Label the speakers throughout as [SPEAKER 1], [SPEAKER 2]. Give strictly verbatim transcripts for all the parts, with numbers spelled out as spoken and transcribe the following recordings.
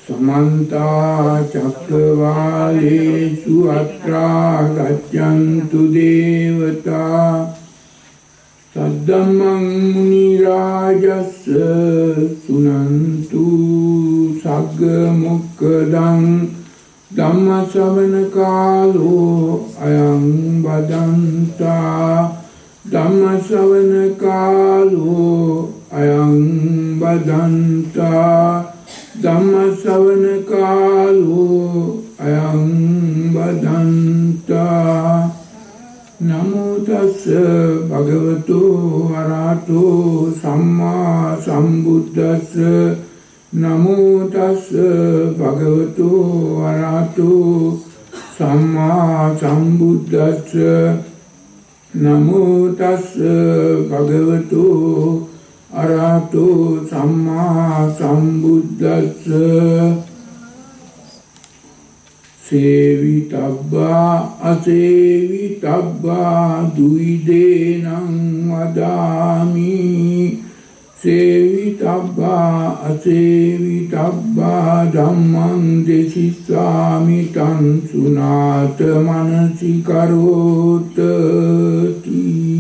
[SPEAKER 1] समन्ता चक्रवालेषु अत्रा गच्छन्तु देवता सद्धम्मं मुनिराजस्य सुनन्तु सग्गमुक्खदं धम्मश्रवणकालो अयं वदन्ता धम्मश्रवणकालो अयं वदन्ता धम्मश्रवणकालो अयं वदन्ता नमो तस्स भगवतो अरहतो सम्मा सम्बुद्धस्स नमो तस्स भगवतो अरहतो सम्मा सम्बुद्धस्स नमो तस्स भगवतो अरहतो सम्मा सम्बुद्धस्स सेवितब्बा असेवितब्बा दुइदेनं वदामि सेवितब्बा असेवितब्बा धम्मं देशिष्यामि तं सुनात मनसि करोति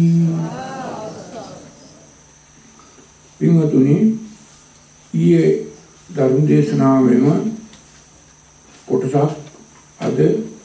[SPEAKER 1] පින්වතුනි ඊයේ ධර්ම දේශනාවෙම කොටසක් අද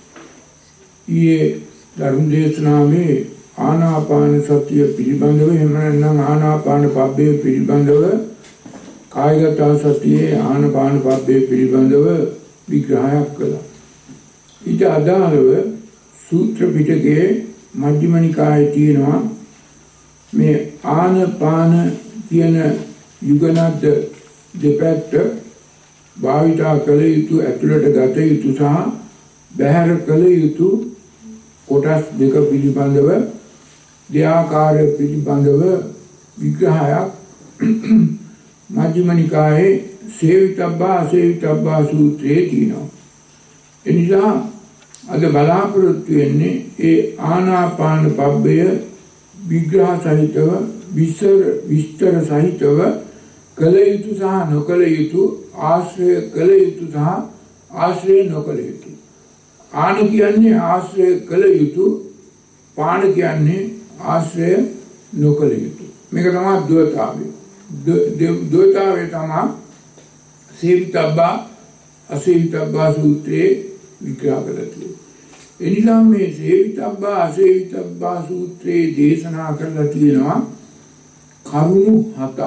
[SPEAKER 1] ඊයේ ධර්ම දේශනාවේ ආනාපාන සතිය පිළිබඳව එහෙම නැත්නම් ආනාපාන පබ්බේ පිළිබඳව කායගත සතියේ ආනාපාන පබ්බේ පිළිබඳව විග්‍රහයක් කළා. ඊට අදාළව සූත්‍ර පිටකයේ මජ්ක්‍ධිම නිකායේ තියෙනවා මේ ආනාපාන කියන යුගනද්ද දෙපැත්ත භාවිතා කළ යුතු ඇතුළට ගත යුතු සහ බැහැර කළ යුතු කොටස් දෙක පිළිබඳව දෙආකාර පිළිබඳව විග්‍රහයක් මජ්ක්‍ධිම නිකායේ සේවිතබ්බා අසේවිතබ්බා සූත්‍රයේ තියෙනවා. එනිසා අද බලාපොරොත්තු වෙන්නේ ඒ ආනාපාන පබ්බය විග්‍රහ සහිතව විස්තර විස්තර සහිතව කළ යුතු සහ නොකළ යුතු ආශ්‍රය කළ යුතු සහ ආශ්‍රය නොකළ යුතු ආන කියන්නේ ආශ්‍රය කළ යුතු පාන කියන්නේ ආශ්‍රය නොකළ යුතු මේක තමයි ද්වේතාවය ද්වේතාවය තමයි සේවිතබ්බා අසේවිතබ්බා සූත්‍රයේ විග්‍රහ කරලා තියෙන්නේ. එනිසා මේ සේවිතබ්බා අසේවිතබ්බා සූත්‍රයේ දේශනා කරලා තියෙනවා කරුණු හතක්.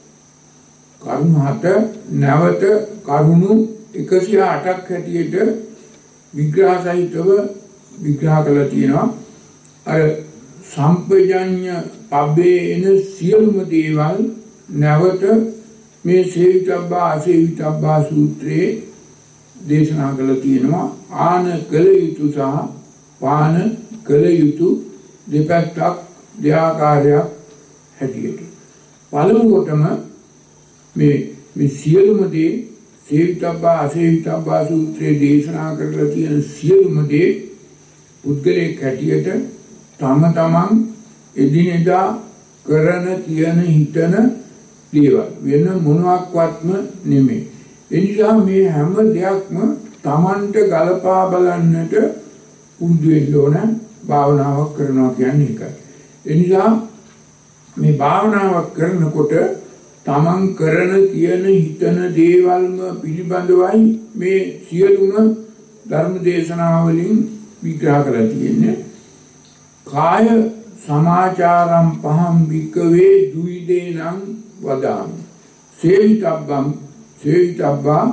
[SPEAKER 1] කරුණු හත නැවත කරුණු එකසිය අටක් හැටියට විග්‍රහ සහිතව විග්‍රහ කරලා තියෙනවා. අර සම්පජඤ්ඤ පබ්බේ එන සියලුම දේවල් නැවත මේ සේවිතබ්බා අසේවිතබ්බා සූත්‍රයේ දේශනා කරලා තියෙනවා. ආන කළ යුතු සහ පාන කළ යුතු දෙපැත්තක් දෙආකාරයක් හැටියට. පළමුවටම මේ මේ සියලුම දේ සේවිතබ්බා අසේවිතබ්බා සූත්‍රයේ දේශනා කරලා තියෙන සියලුම දේ පුද්ගලයෙක් හැටියට තම තමන් එදිනෙදා කරන කියන හිතන දේවල් වෙන මොනවාක්වත්ම නෙමෙයි. එනිසා මේ හැම දෙයක්ම තමන්ට ගලපා බලන්නට පුරුදු වෙන්න ඕන. භාවනාවක් කරනවා කියන්නේ ඒකයි. එනිසා මේ භාවනාවක් කරනකොට තමන් කරන කියන හිතන දේවල්ම පිළිබඳවයි මේ සියලුම ධර්ම දේශනාවලින් විග්‍රහ කරලා තියෙන්නේ. කාය සමාචාරම් පහම් වික්කවේ දුයිදේනං වදාමි. සේවිතබ්බම් සේවිතබ්බා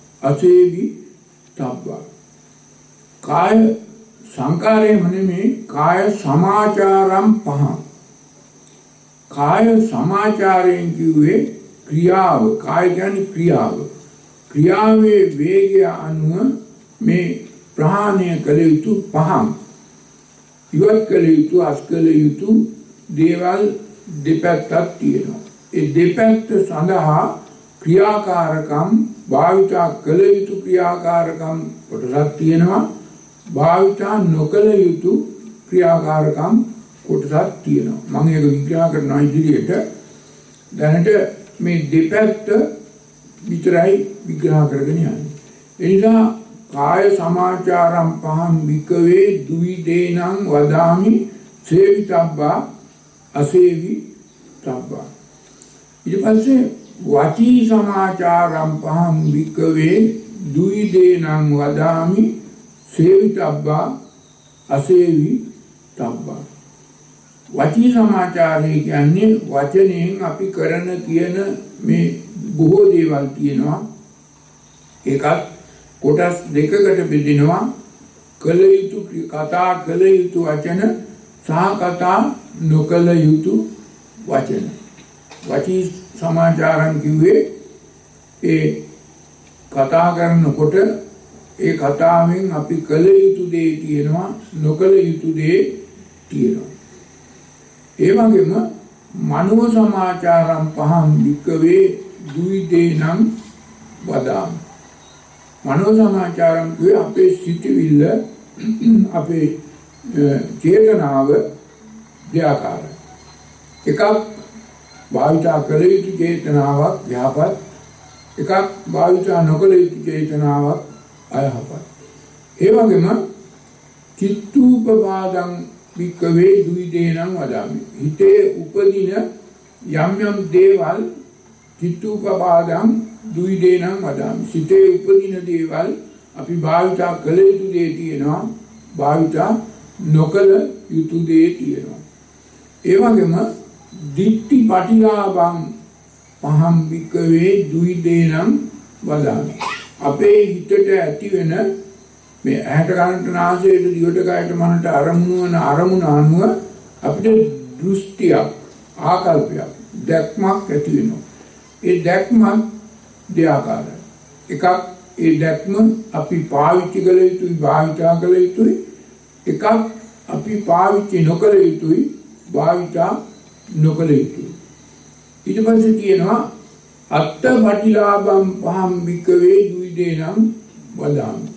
[SPEAKER 1] අසේවිතබ්බා. කාය සංකාරයේ මනේ කාය සමාචාරම් පහම්. කාය සමාචාරයෙන් කිව්වේ ක්‍රියාව. කාය කියන්නේ ක්‍රියාව. ක්‍රියාවේ වේගය අනුව මේ ප්‍රහාණය කළ යුතු පහම්. ඉවත් කළ යුතු අස්කළ යුතු දේවල් දෙපැත්තක් තියෙනවා. ඒ දෙපැත්ත සඳහා ක්‍රියාකාරකම් භාවිතා කළ යුතු ක්‍රියාකාරකම් කොටසක් තියෙනවා. භාවිතා නොකළ යුතු ක්‍රියාකාරකම් කොටසක් තියෙනවා. මම ඒක විග්‍රහ කරනවා ඉදිරියට. දැනට මේ දෙපැත්ත විතරයි විග්‍රහ කරගෙන යන්නේ. ඒ නිසා කාය සමාචාරම් පහම් විකවේ දුවිදේනං වදාමි සේවිතබ්බා අසේවි තබ්බා. ඊට පස්සේ වචී සමාචාරම් පහම් විකවේ දුවිදේනං වදාමි සේවිතබ්බා අසේවි තබ්බා. වචී සමාචාරය කියන්නේ වචනයෙන් අපි කරන කියන මේ බොහෝ දේවල් තියෙනවා. ඒකත් කොටස් දෙකකට බෙදෙනවා. කළ යුතු කතා කළ යුතු වචන සහ කතා නොකළ යුතු වචන. වචී සමාචාරම් කිව්වේ ඒ කතා කරනකොට ඒ කතාවෙන් අපි කළ යුතු දේ තියෙනවා, නොකළ යුතු දේ තියෙනවා. ඒ වගේම මනෝ සමාචාරම් පහම් විකවේ දුවිදේනං වදාමි. මනෝ සමාචාරම් කියේ අපේ සිටිවිල්ල, අපේ චේතනාව දෙආකාරයි. එකක් භාවිතා කළ යුතු චේතනාවක් යහපත්, එකක් භාවිතා නොකළ යුතු චේතනාවක් අයහපත්. ඒ වගේම චිත්තූපපාදං වික්කවේ දුවිදේනං වදාමි. හිතේ උපදින යම් යම් දේවල් චිත්තූපපාදං දුවිදේනං වදාමි. හිතේ උපදින දේවල් අපි භාවිතා කළ යුතු දේ තියෙනවා, භාවිතා නොකළ යුතු දේ තියෙනවා. ඒ වගේම දිට්ඨි පටිලාභං පහම් වික්කවේ දුවිදේනං වදාමි. අපේ හිතට ඇති වෙන මේ ඇහැට කනට නාසයට දිවට කයට මනට අරමුණු වන අරමුණ අනුව අපිට දෘෂ්ටියක්, ආකල්පයක්, දැක්මක් ඇති වෙනවා. ඒ දැක්ම දෙආකාරයි. එකක් ඒ දැක්ම අපි පාවිච්චි කළ යුතුයි, භාවිතා කළ යුතුයි. එකක් අපි පාවිච්චි නොකළ යුතුයි, භාවිතා නොකළ යුතුයි. ඊට පස්සේ කියනවා අත්ත පටිලාභම් පහම් විකවේ දුවිදේනං වදාමි.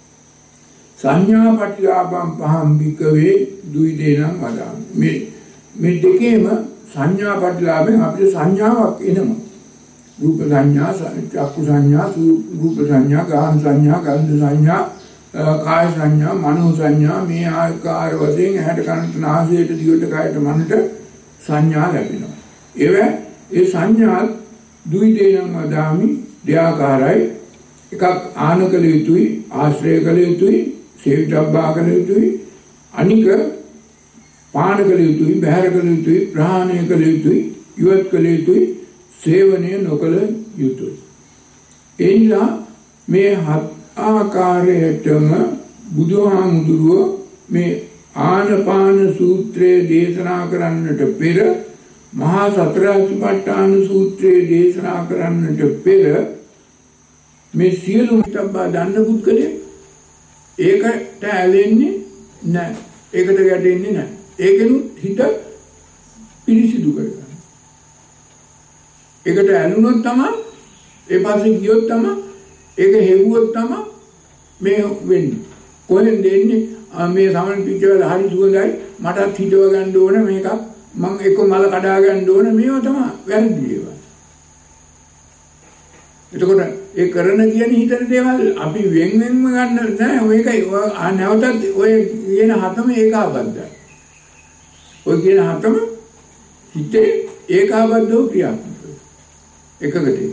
[SPEAKER 1] සංඥා පටිලාභම් පහම් විකවේ දුවිදේනං වදාමි. මේ මේ දෙකේම සංඥා පටිලාභෙන් අපිට සංඥාවක් එනවා. රූප සංඥා, චක්කු සංඥා, රූප සංඥා, ගාහන සංඥා, ගන්ධ සංඥා, කාය සංඥා, මනෝ සංඥා, මේ ආකාර වශයෙන් ඇහැට කනට නාසයට දිවට කයට මනට සංඥා ලැබෙනවා. ඒව ඒ සංඥා දුවිදේනං වදාමි දෙආකාරයි. එකක් ආන කළ යුතුයි, ආශ්‍රය කළ යුතුයි, සේවිතබ්බා කළ යුතුයි. අනික පාන කළ යුතුයි, බහැර කළ යුතුයි, ප්‍රහාණය කළ යුතුයි, ඉවත් කළ යුතුයි, සේවනය නොකළ යුතුයි. ඒ නිසා මේ හත් ආකාරයටම බුදුහාමුදුරුවෝ මේ ආනපාන සූත්‍රයේ දේශනා කරන්නට පෙර, මහා සතර සතිපට්ඨාන සූත්‍රයේ දේශනා කරන්නට පෙර මේ සියලු මිත්‍යාබ්බා දන්න පුද්ගලයා ඒකට ඇලෙන්නේ නැහැ. ඒකට ගැටෙන්නේ නැහැ. ඒකෙනුත් හිත පිරිසිදු කරගන්න. ඒකට ඇලුනොත් තමයි, ඒ පස්සේ ගියොත් තමයි, ඒක හෙව්වොත් තමයි මේ වෙන්නේ. කොහෙන්ද එන්නේ? මේ සමන් පිටවල හරි සුවඳයි, මටත් හිතව ගන්න ඕන මේකක්, මම එක්ක මල කඩා ගන්න ඕන, මේව තමයි වැරදි ඒවා. එතකොට ඒ කරන කියන හිතන දේවල් අපි වෙන් වෙන්ම ගන්න නෑ. ඔයකයි නැවතත් ඔය කියන හතම ඒකාබද්ධයි. ඔය කියන හතම හිතේ ඒකාබද්ධව ක්‍රියාත්මක වෙනවා. එකකට එක.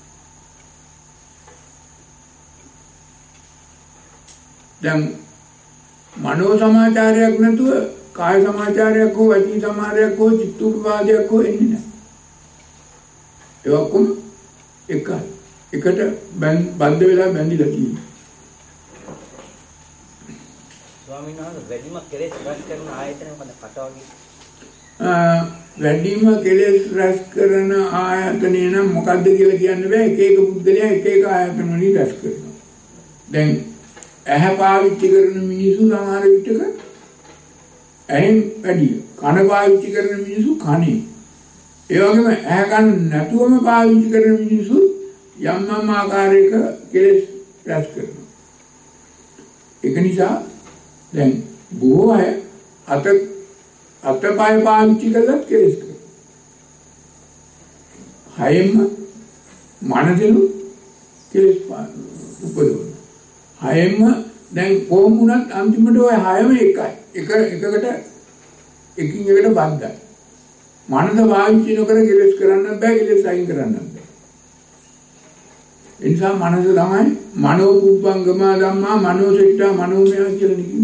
[SPEAKER 1] දැන් මනෝ සමාචාරයක් නැතුව කාය සමාචාරයක් හෝ වචී සමාචාරයක් හෝ චිත්තූපපාදයක් හෝ එන්නේ නැහැ. ඒ ඔක්කොම එකයි. එකට බද්ධ වෙලා බැඳිලා තියෙනවා.
[SPEAKER 2] ස්වාමීන් වහන්සේ වැඩිම කෙලෙස් රැස් කරන ආයතන මොකද කටවගේ?
[SPEAKER 1] වැඩිම කෙලෙස් රැස් කරන ආයතනය නම් මොකද්ද කියලා කියන්න බෑ. එක එක පුද්ගලයා එක එක ආයතන වලින් රැස් කරනවා. දැන් ඇහැ පාවිච්චි කරන මිනිස්සු සමහර විටක ඇහෙන් වැඩි, කන පාවිච්චි කරන මිනිස්සු කනේ. ඒ වගේම ඇහැ කන නැතුවම පාවිච්චි කරන මිනිස්සු යම් යම් ආකාරයක කෙලෙස් රැස් කරනවා. ඒක නිසා දැන් බොහෝ අය අත අතපය පාවිච්චි කළත් කෙලෙස් කරනවා. හයෙම මනසෙලු කෙලෙස් උපදවන. හයෙම දැන් කොහොම වුණත් අන්තිමට ඔය හයම එකයි. එක එකකට එකින් එකට බද්ධයි. මනස වාංචි නොකර කෙලෙස් කරන්න බෑ, කෙලෙස් අයින් කරන්න බෑ. ඒ නිසා මනස තමයි මනෝ පුප්පංගම ධම්මා මනෝ සෙට්ටා මනෝමය කියලා කියන්නේ.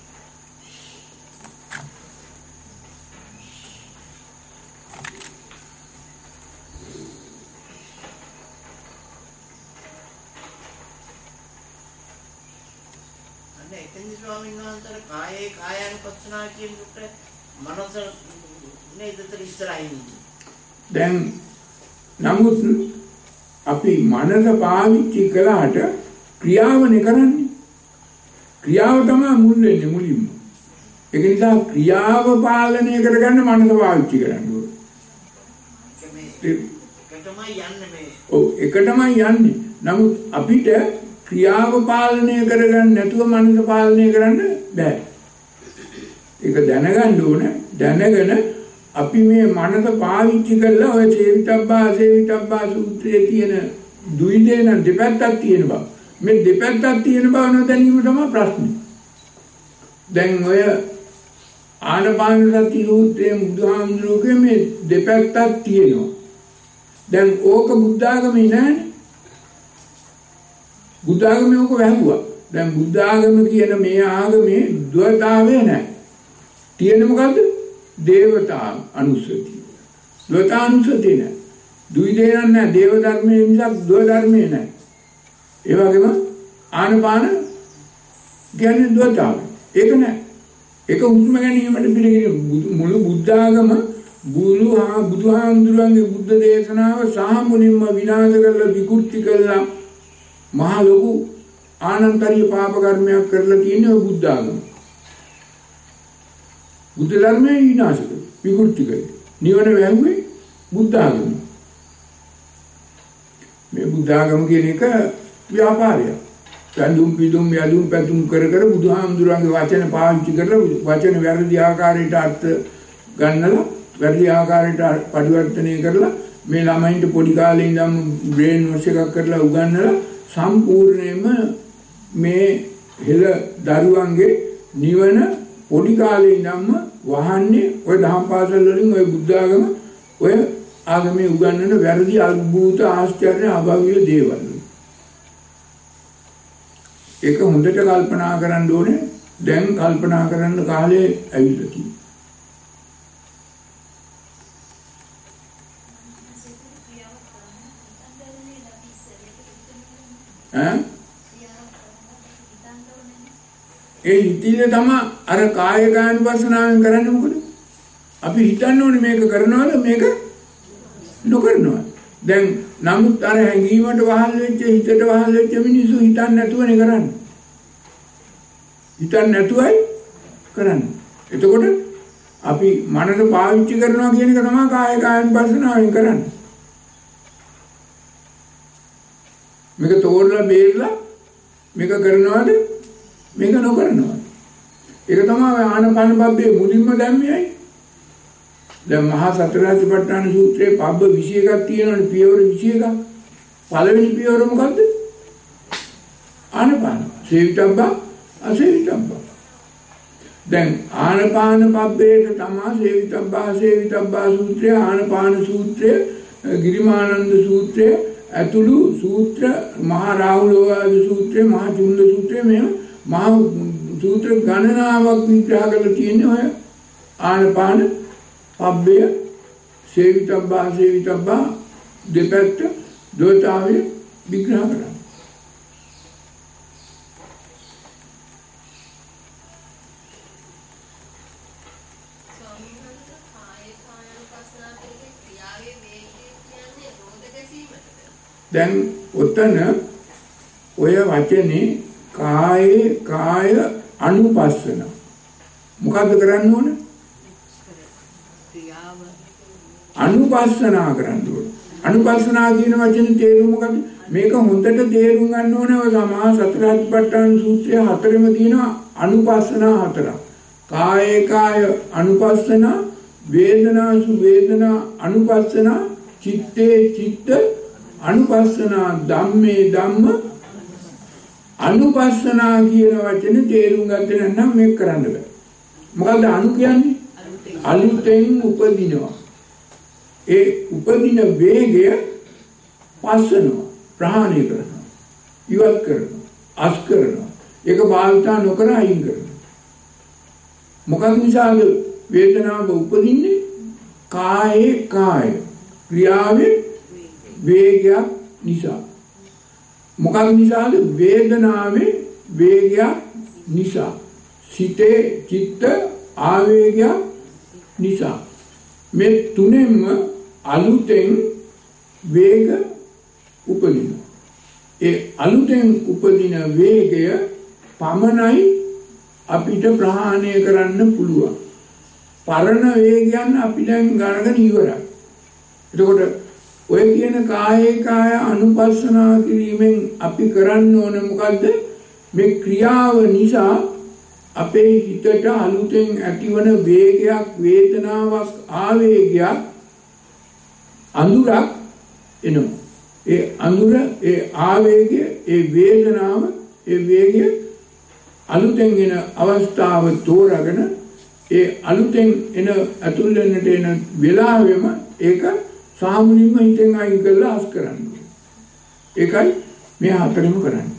[SPEAKER 2] කායේ කායानुපස්සනා කියනකොට මනස නේදතර ඉස්සරහින්
[SPEAKER 1] දැන් නමුත් අපි මනස පාවිච්චි කළාට ක්‍රියාවනේ කරන්නේ. ක්‍රියාව තමයි මුල් වෙන්නේ මුලින්ම. ඒක නිසා ක්‍රියාව පාලනය කරගන්න මනස පාවිච්චි කරන්න ඕනේ.
[SPEAKER 2] එකටමයි යන්නේ මේ.
[SPEAKER 1] ඔව් එකටමයි යන්නේ. නමුත් අපිට ක්‍රියාව පාලනය කරගන්න නැතුව මනස පාලනය කරන්න බෑ. ඒක දැනගන්න ඕනේ. දැනගෙන අපි මේ මනස පාවිච්චි කරලා ඔය සේවිතබ්බා සේවිතබ්බා සූත්‍රයේ තියෙන දුයිදේන දෙපැත්තක් තියෙන බව. මේ දෙපැත්තක් තියෙන බව නොදැනීම තමයි ප්‍රශ්නේ. දැන් ඔය ආනපාන සති සූත්‍රයේ බුදුහාමුදුරුවෝ මේ දෙපැත්තක් තියෙනවා. දැන් ඕක බුද්ධාගමේ නෑනේ. බුද්ධාගමේ ඕක වැහුවා. දැන් බුද්ධාගම කියන මේ ආගමේ ද්වෛතාවය නැහැ. තියෙන මොකද්ද? දේවතා අනුස්සතිය. ද්වෛතා අනුස්සතිය නැහැ. දුයිදේන නැහැ. දේව ධර්මයේ මිසක් ද්ව ධර්මයේ නැහැ. ඒ වගේම ආනපාන කියන්නේ ද්වෛතාවය. ඒක නැහැ. ඒක උතුම ගැනීමට පිළිගන්නේ මුළු බුද්ධාගම බුදු හා බුදුහාමුදුරන්ගේ බුද්ධ දේශනාව සහ මුලින්ම විනාශ කරලා විකෘති කරලා මහ ලොකු ආනන්තරීය පාප කර්මයක් කරලා තියෙන ඔය බුද්ධ ආගම. බුද්ධ ධර්මයේ විනාශ කළා. විකෘති කළා. නිවන වැහුවේ බුද්ධ ආගම. මේ බුද්ධ ආගම කියන එක ව්‍යාපාරයක්. සම්දුම් පිදුම් යදුම් පැතුම් කර කර බුදුහාමුදුරන්ගේ වචන පාවිච්චි කරලා වචන වැරදි ආකාරයට අර්ථ ගන්නලා වැරදි ආකාරයට පරිවර්තනය කරලා මේ ළමයින්ට පොඩි කාලේ ඉඳන් බ්‍රේන් වොෂ් එකක් කරලා උගන්වලා සම්පූර්ණයෙන්ම මේ හෙළ දරුවන්ගේ නිවන පොඩි කාලේ ඉඳන්ම වහන්නේ ඔය දහම් පාසල් වලින් ඔය බුද්ධ ආගම ඔය ආගමේ උගන්වන වැරදි අద్භූත ආශ්චර්ය අභව්‍ය දේවල්. ඒක හොඳට කල්පනා කරන්න ඕනේ. දැන් කල්පනා කරන්න කාලේ ඇවිල්ලා තියෙනවා. ඒ හිතිල තමයි අර කාය කායනුපස්සනාවෙන් කරන්නේ මොකද? අපි හිතන්න ඕනේ මේක කරනවද මේක නොකරනවද? දැන් නමුත් අර හැඟීමට වහල් වෙච්ච හිතට වහල් වෙච්ච මිනිස්සු හිතන්නේ නැතුවනේ කරන්නේ. හිතන්නේ නැතුවයි කරන්නේ. එතකොට අපි මනස පාවිච්චි කරනවා කියන එක තමයි කාය කායනුපස්සනාවෙන් කරන්නේ. මේක තෝරලා බේරලා මේක කරනවද මේක නොකරනවද? ඒක තමයි ආනපාන පබ්බේ මුලින්ම දැම්මේයි. දැන් මහා සතරාතිපට්ඨාන සූත්‍රයේ පබ්බ විශේෂ එකක් තියෙනවනේ පියවර විශේෂ එකක්. පළවෙනි පියවර මොකද්ද? ආනපාන. සේවිතබ්බා අසේවිතබ්බා. දැන් ආනපාන පබ්බේට තමයි සේවිතබ්බා අසේවිතබ්බා සූත්‍රය, ආනපාන සූත්‍රය, ගිරිමානන්ද සූත්‍රය ඇතුළු සූත්‍ර මහා රාහුලෝවාද සූත්‍රය, මහා චුල්ල සූත්‍රය මේ මහා සූත්‍ර ගණනාවක් විග්‍රහ කරලා තියෙන්නේ ඔය ආනපාන පබ්බය සේවිතබ්බා සේවිතබ්බා දෙපැත්ත දෝතාවය විග්‍රහ කරනවා. දැන් ඔතන ඔය වචනේ කායේ කාය අනුපස්සන මොකද්ද කරන්න ඕන? ක්‍රියාව අනුපස්සනා කරන්න ඕන. අනුපස්සනා කියන වචනේ තේරුම මොකද්ද? මේක හොඳට තේරුම් ගන්න ඕනේ. ඔය සමහා සතරාතිපට්ඨාන සූත්‍රයේ හතරෙම තියෙනවා අනුපස්සනා හතරක්. කායේ කාය අනුපස්සනා, වේදනාසු වේදනා අනුපස්සනා, චිත්තේ චිත්ත අනුපස්සනා ධම්මේ ධම්ම අනුපස්සනා කියන වචනේ තේරුම් ගත්තේ නැත්නම් මේක කරන්න බෑ. මොකද අනු කියන්නේ? අලුතෙන් උපදිනවා. ඒ උපදින වේගය පස්සනවා, ප්‍රහාණය කරනවා, ඉවත් කරනවා, අස් කරනවා. ඒක භාවිතා නොකර අයින් කරනවා. මොකද නිසාද වේදනාව උපදින්නේ? කායේ කාය ක්‍රියාවේ වේගයක් නිසා. මොකද නිසාද වේදනාවේ වේගයක් නිසා. සිතේ චිත්ත ආවේගයක් නිසා. මේ තුනෙන්ම අලුතෙන් වේග උපදිනවා. ඒ අලුතෙන් උපදින වේගය පමණයි අපිට ප්‍රහාණය කරන්න පුළුවන්. පරණ වේගයන් අපි දැන් ගණගෙන ඉවරයි. එතකොට ඔය කියන කායේ කාය අනුපස්සනා කිරීමෙන් අපි කරන්න ඕන මොකද්ද? මේ ක්‍රියාව නිසා අපේ හිතට අලුතෙන් ඇතිවන වේගයක්, වේදනාවක්, ආවේගයක්, අඳුරක් එනවා. ඒ අඳුර, ඒ ආවේගය, ඒ වේදනාව, ඒ වේගය අලුතෙන් එන අවස්ථාව තෝරාගෙන ඒ අලුතෙන් එන අතුල් වෙනට එන වෙලාවෙම ඒක සාමුනින්ම හිතෙන් අයින් කරලා අස් කරන්න. ඒකයි මේ හතරම කරන්නේ.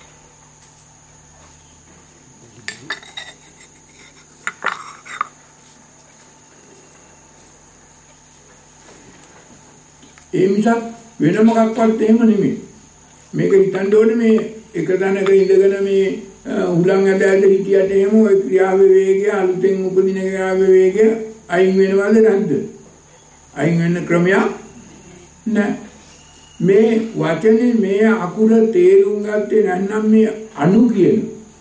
[SPEAKER 1] ඒ මිසක් වෙන මොකක්වත් එහෙම නෙමෙයි. මේක හිතන්න ඕනේ මේ එක තැනක ඉඳගෙන මේ උලන් ඇද ඇද හිටියට එහෙම ওই ක්‍රියාවේ වේගය අලුතෙන් උපදින ක්‍රියාවේ වේගය අයින් වෙනවද නැද්ද? අයින් වෙන ක්‍රමයක් නැහැ. මේ වචනේ මේ අකුර තේරුම් ගත්තේ නැත්නම් මේ අනු කියන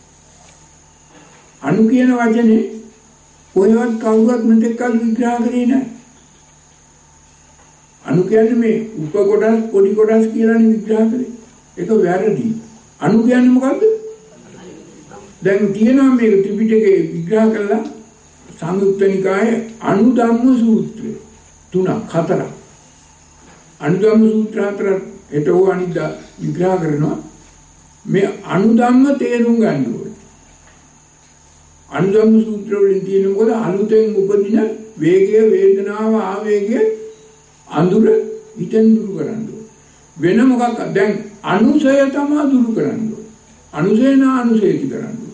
[SPEAKER 1] අනු කියන වචනේ කොහෙවත් කවුරුත් මෙතෙක් කල් විග්‍රහ කරේ නැහැ. අනු කියන්නේ මේ උප කොටස් පොඩි කොටස් කියලානේ විග්‍රහ කරේ. ඒක වැරදි. අනු කියන්නේ මොකද්ද? දැන් තියෙනවා මේක ත්‍රිපිටකේ විග්‍රහ කළා සංයුක්ත නිකායේ අනුධම්ම සූත්‍රය තුනක් හතරක්. අනුධම්ම සූත්‍ර හතර ඒතෝ අනිද්දා විග්‍රහ කරනවා. මේ අනුධම්ම තේරුම් ගන්න ඕනේ. අනුධම්ම සූත්‍ර වලින් තියෙන මොකද අලුතෙන් උපදින වේගය, වේදනාව, ආවේගය අඳුර හිතෙන් දුරු කරන්න ඕනේ. වෙන මොකක් දැන් අනුසය තමයි දුරු කරන්න ඕනේ. අනුසය නා අනුසයති කරන්න ඕනේ.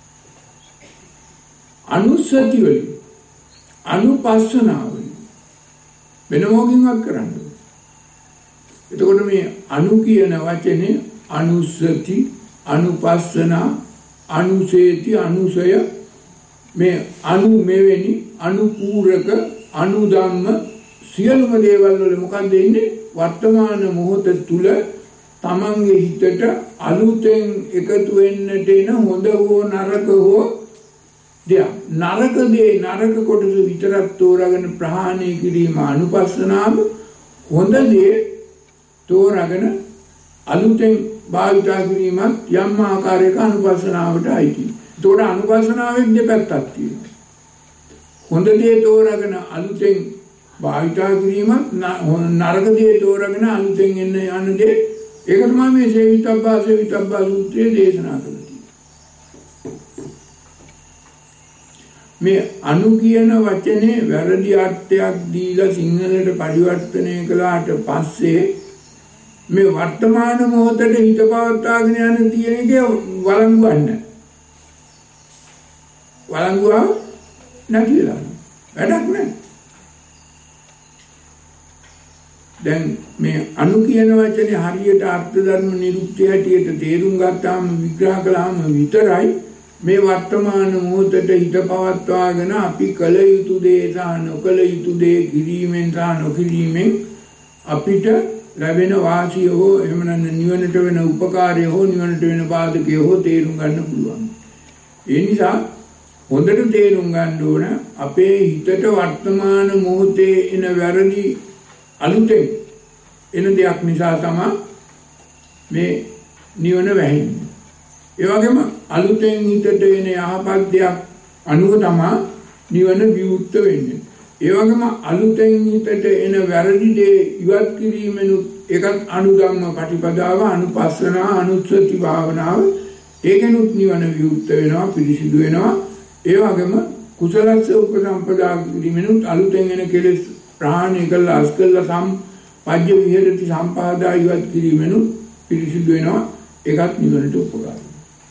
[SPEAKER 1] අනුසති වලින් අනුපස්සනාව වලින් වෙන මොකින්වත් කරන්න ඕනේ. එතකොට මේ අනු කියන වචනේ අනුසති, අනුපස්සනා, අනුසේති, අනුසය මේ අනු මෙවැනි අනුපූරක අනුධම්ම සියලුම දේවල් වල මොකක්ද ඉන්නේ? වර්තමාන මොහොත තුල තමන්ගේ හිතට අලුතෙන් එකතු වෙන්නට එන හොඳ හෝ නරක හෝ දෙයක්. නරක දේ නරක කොටස විතරක් තෝරාගෙන ප්‍රහාණය කිරීම අනුපස්සනාව. හොඳ දේ තෝරාගෙන අලුතෙන් භාවිතා කිරීමත් යම් ආකාරයක අනුපස්සනාවට අයිති. ඒතකොට අනුපස්සනාවෙන් දෙපැත්තක් තියෙනවා. හොඳ දේ තෝරාගෙන අලුතෙන් භාවිතා කිරීමත් නරක දේ තෝරාගෙන අලුතෙන් එන්න යන දේ ඒක තමයි මේ සේවිතබ්බා සේවිතබ්බා සූත්‍රයේ දේශනා කරන්නේ. මේ අනු කියන වචනේ වැරදි අර්ථයක් දීලා සිංහලට පරිවර්තනය කළාට පස්සේ මේ වර්තමාන මොහොතේ හිත පවත්වාගෙන යන තියෙන එක වළංගුවන්න. වළංගුවා නැතිලා. වැඩක් නැහැ. දැන් මේ අනු කියන වචනේ හරියට අර්ථ ධර්ම නිරුක්තිය හැටියට තේරුම් ගත්තාම විග්‍රහ කළාම විතරයි මේ වර්තමාන මොහොතේ හිත පවත්වාගෙන අපි කල යුතු දේ සහ නොකල යුතු දේ කිරීමෙන් සහ නොකිරීමෙන් අපිට ලැබෙන වාසිය හෝ එහෙම නැත්නම් නිවනට වෙන උපකාරය හෝ නිවනට වෙන බාධකය හෝ තේරුම් ගන්න පුළුවන්. ඒ නිසා හොඳට තේරුම් ගන්න ඕන අපේ හිතට වර්තමාන මොහොතේ එන වැරදි අලුතෙන් එන දෙයක් නිසා තමයි මේ නිවන වැහෙන්නේ. ඒ වගේම අලුතෙන් හිතට එන යහපත් දෙයක් අනුව තමයි නිවන විවුර්ත වෙන්නේ. ඒ වගේම අලුතෙන් හිතට එන වැරදි දේ ඉවත් කිරීමෙනුත් ඒකත් අනුධම්ම පටිපදාව, අනුපස්සනා, අනුස්සති භාවනාව. ඒකෙනුත් නිවන විවුර්ත වෙනවා, පිරිසිදු වෙනවා. ඒ වගේම කුසලස්ස උපසම්පදා කිරීමෙනුත් අලුතෙන් එන කෙලෙස් ප්‍රහාණය කළා, අස්කල්ලා සම් පජ්ජ විහෙරති සම්පාදා ඉවත් කිරීමෙනුත් පිරිසිදු වෙනවා. ඒකත් නිවනට උපකාරයි.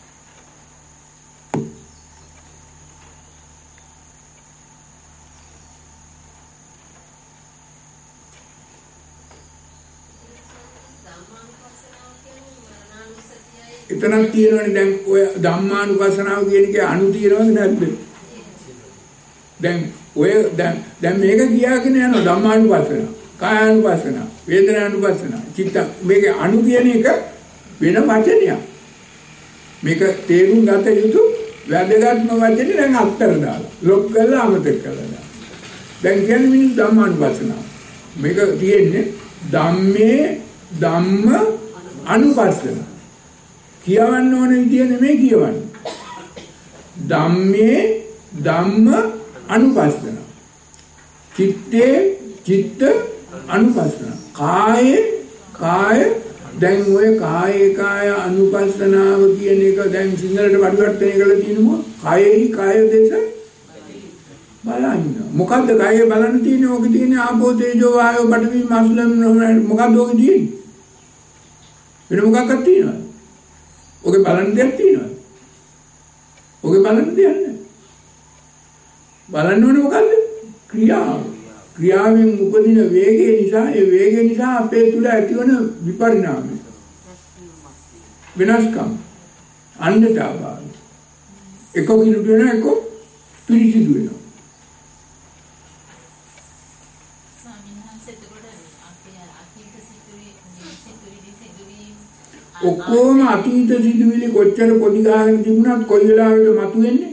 [SPEAKER 1] එතනක් තියෙනවනේ දැන් ඔය ධම්මානුපස්සනාව කියන එකේ අනු තියෙනවද නැද්ද? දැන් ඔය දැන් දැන් මේක කියාගෙන යනවා ධම්මානුපස්සනාව, කායානුපස්සනාව, වේදනානුපස්සනාව, චිත්ත මේකේ අනු කියන එක වෙන වචනයක්. මේක තේරුම් ගත යුතු වැදගත්ම වචනේ දැන් අත්තර දාලා ලොක් කරලා අමතක කරලා. දැන් කියන්නේ මිනිස් ධම්මානුපස්සනාව. මේක තියෙන්නේ ධම්මේ ධම්ම අනුපස්සන. කියවන්න ඕන විදිය නෙමෙයි කියවන්නේ. ධම්මේ ධම්ම අනුපස්සන. චිත්තේ චිත්ත අනුපස්සන. කායේ කාය දැන් ඔය කායේ කාය අනුපස්සනාව කියන එක දැන් සිංහලට පරිවර්තනය කරලා තියෙනවා. කායේහි කාය දේශ බලන්න. මොකද්ද කායේ බලන්න තියෙන්නේ? ඕකේ තියෙන්නේ ආපෝ තේජෝ වායෝ පඨවි මස්ලම් මොකද්ද ඕකේ තියෙන්නේ? වෙන මොකක්ද තියෙනවද? ඔගේ බලන්න දෙයක් තියෙනවද? ඔගේ බලන්න දෙයක් නැහැ. බලන්න ඕනේ මොකද්ද? ක්‍රියාව. ක්‍රියාවෙන් උපදින වේගය නිසා ඒ වේගය නිසා අපේ තුල ඇතිවන විපරිණාමය. විනාශකම්. අන්‍යතාවය. එක කිලුට වෙන එක පිරිසිදු වෙනවා. ඔක්කොම අතීත සිදුවිලි කොච්චර පොඩි ගාගෙන තිබුණත් කොයි වෙලාවෙද මතුවෙන්නේ?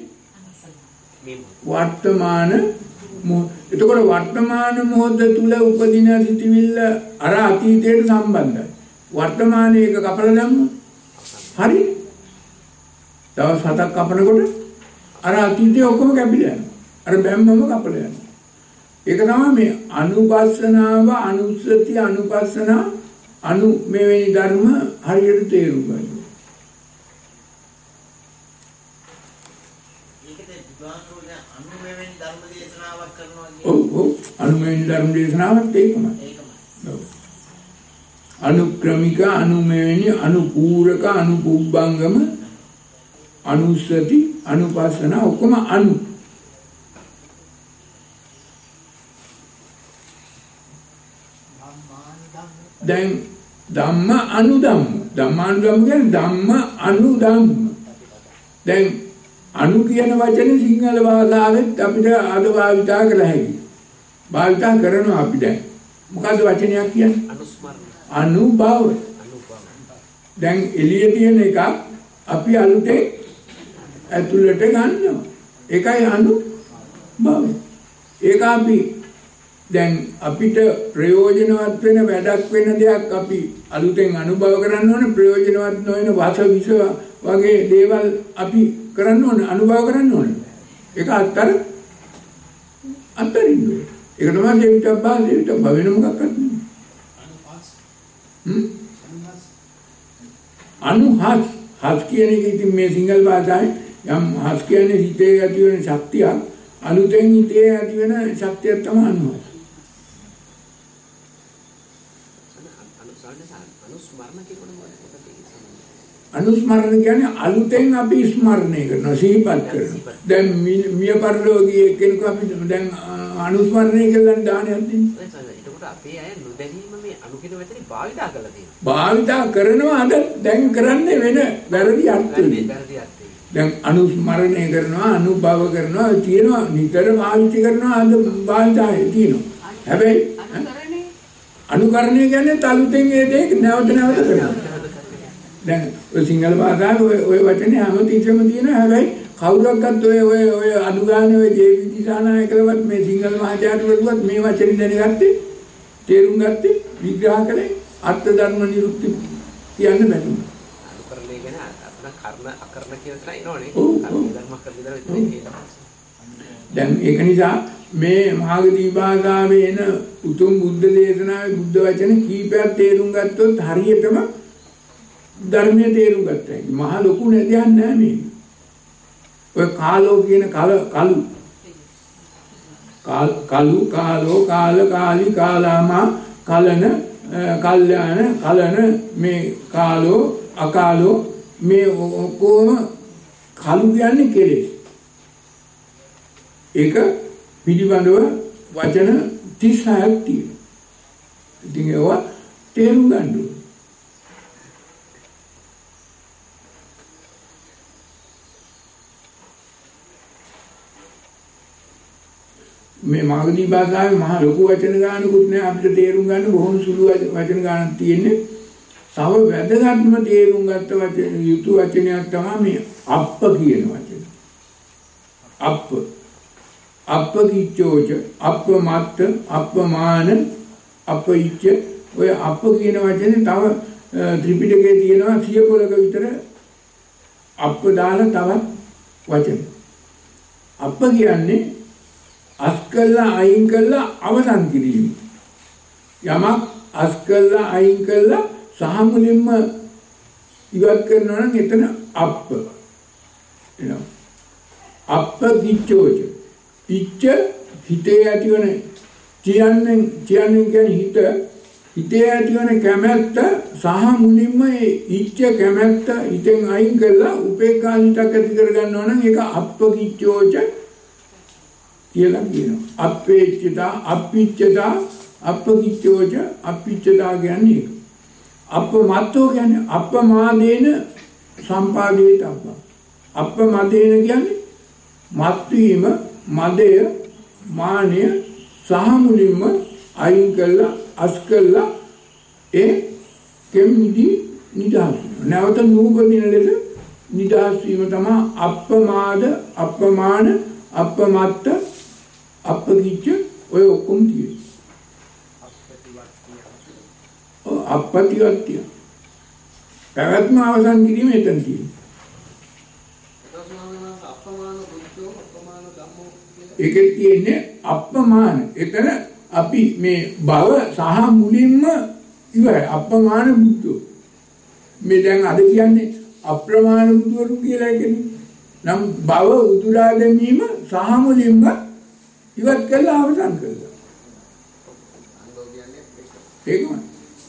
[SPEAKER 1] වර්තමාන මොහොත. එතකොට වර්තමාන මොහොත තුල උපදින සිදුවිල්ල අර අතීතයට සම්බන්ධයි. වර්තමානයේ එක කපලා දැම්මොත් හරි. දවස් හතක් කපනකොට අර අතීතයේ ඔක්කොම කැපිලා යනවා. අර බැම්මම කපලා යනවා. ඒක තමයි මේ අනුපස්සනාව, අනුස්සති, අනුපස්සනා අනු මෙවැනි ධර්ම හරියට තේරුම් ගන්න.
[SPEAKER 2] ඒකද බුදුහාමුදුරුවෝ අනු මෙවැනි ධර්ම දේශනාවක් කරනවා කියන්නේ.
[SPEAKER 1] ඔව් ඔව් අනු මෙවැනි ධර්ම දේශනාවක් ඒකමයි. ඒකමයි. ඔව්. අනුක්‍රමික, අනු මෙවැනි, අනුපූරක, අනුපුබ්බංගම, අනුස්සති, අනුපස්සන ඔක්කොම අනු. දැන් ධම්ම අනුධම්ම ධම්මානුධම්ම කියන්නේ ධම්ම අනුධම්ම. දැන් අනු කියන වචනේ සිංහල භාෂාවෙත් අපිට අද භාවිතා කළ හැකියි. භාවිතා කරනවා අපි දැන්. මොකද්ද වචනයක් කියන්නේ? අනුස්මරණ. අනුභව. දැන් එළියේ තියෙන එක අපි අලුතෙන් ඇතුළට ගන්නවා. ඒකයි අනුභව. ඒක අපි දැන් අපිට ප්‍රයෝජනවත් වෙන වැඩක් වෙන දෙයක් අපි අලුතෙන් අනුභව කරන්න ඕනේ. ප්‍රයෝජනවත් නොවන වාස විස වගේ දේවල් අපි කරන්න ඕනේ, අනුභව කරන්න ඕනේ. ඒක අත්තර අත්තරින් දුවේ. ඒක තමයි දෙවිත බා දෙවිත බා වෙන මොකක්වත් නෙමෙයි. අනුහස් හස් කියන එක ඉතින් මේ සිංහල භාෂාවේ යම් හස් කියන්නේ හිතේ ඇති වෙන ශක්තියක්. අලුතෙන් හිතේ ඇති වෙන ශක්තියක් තමයි අනුහස්. අනුස්මරණ කියන්නේ අලුතෙන් අපි ස්මරණය කරනවා, සිහිපත් කරනවා. දැන් මිය පරලෝකයේ කෙනෙකු අපි දැන් අනුස්මරණය කියලා දානයක් දෙන්නේ.
[SPEAKER 2] එතකොට අපේ අය නොදැනීම මේ අනු කියන වචනේ භාවිතා කරලා තියෙනවා.
[SPEAKER 1] භාවිතා කරනවා අද දැන් කරන්නේ වෙන වැරදි අර්ථවලින්. දැන් අනුස්මරණය කරනවා, අනුභව කරනවා, තියෙනවා නිතර භාවිත කරනවා අද භාවිතාවේ තියෙනවා. හැබැයි අනුකරණය කියන්නේ අලුතෙන් ඒ දේ නැවත නැවත කරනවා. දැන් ඔය සිංහල භාෂාවේ ඔය වචනේ හැමතිස්සෙම තියෙනවා. හැබැයි කවුරක්වත් ඔය ඔය ඔය අනුගාමී ඔය ජීවිතසානායකලවත් මේ සිංහල මහජාතිවලුවත් මේ වචනේ දැනගත්තේ, තේරුම් ගත්තේ, විග්‍රහ කළේ අර්ථ ධර්ම නිරුක්ති කියන්න බැහැ.
[SPEAKER 2] අනුකරණය කියන්නේ අපන කර්ම අකරණ කියන තැන එනවනේ. කර්ම ධර්ම කරලා විතර වෙන්නේ.
[SPEAKER 1] දැන් ඒක නිසා මේ මහාගදී භාෂාවේ එන උතුම් බුද්ධ දේශනාවේ බුද්ධ වචන කීපයක් තේරුම් ගත්තොත් හරියටම ධර්මයේ තේරුම් ගත්තා. මහ ලොකු නේදයක් නෑ මේ. ඔය කාලෝ කියන කල කලු කලු කාලෝ කාල කාලි කාලාම කලන කල්යාණ කලන මේ කාලෝ අකාලෝ මේ ඔක්කොම කලු කියන්නේ කෙලෙස්. ඒක පිළිබඳව වචන තිස් හයක් තියෙනවා. ඉතින් ඒවා තේරුම් ගන්න ඕනේ. මේ මාගදී භාෂාවේ මහ ලොකු වචන ගානකුත් නෑ අපිට තේරුම් ගන්න බොහොම සුළු වචන ගානක් තියෙන්නේ. තව වැදගත්ම තේරුම් ගත්ත වචන යුතු වචනයක් තමයි මේ අප්ප කියන වචන. අප්ප අප්පකිච්චෝච අප්පමත්ත අප්පමාන අප්පයිච්ච ඔය අප්ප කියන වචනේ තව ත්‍රිපිටකයේ තියෙනවා සිය පොලක විතර අප්ප දාලා තවත් වචන. අප්ප කියන්නේ අස් කළා අයින් කළා අවසන් කිරීම. යමක් අස් කළා අයින් කළා සහ මුලින්ම ඉවත් කරනවා නම් එතන අප්ප එනවා. අප්ප කිච්චෝච ඉච්ච හිතේ ඇතිවන කියන්නේ කියන්නේ කියන්නේ හිත හිතේ ඇතිවන කැමැත්ත සහ මුලින්ම ඒ ඉච්ච කැමැත්ත හිතෙන් අයින් කළා උපේක්ඛා හිතක් ඇති කර ගන්නවා නම් ඒක අප්ප කිච්චෝච කියලා කියනවා. අප්පේච්චතා අප්පිච්චතා අප්පකිච්චෝච අප්පිච්චතා කියන්නේ අප්පමත්තෝ කියන්නේ අප්පමාදේන සම්පාදේත අප්ප. අප්පමදේන කියන්නේ මත් වීම මදය මානය සහ මුලින්ම අයින් කළා අස් කළා ඒ කෙම්දි නිදහස් නැවත නූපදින ලෙස නිදහස් වීම තමයි අප්පමාද අප්පමාන අප්පමත්ත අප්පකිච්ච ඔය ඔක්කොම තියෙනවා. අප්පතිවත්‍ය පැවැත්ම අවසන් කිරීම එතන තියෙනවා. ඒකේ තියෙන්නේ අප්පමාන. එතන අපි මේ භව සහ මුලින්ම ඉවරයි. අප්පමාන බුද්ධෝ. මේ දැන් අද කියන්නේ අප්‍රමාණ බුදුවරු කියලා කියන්නේ. නම් භව උදුරා ගැනීම සහ මුලින්ම ඉවත් කළා අවසන් කළා. ඒකම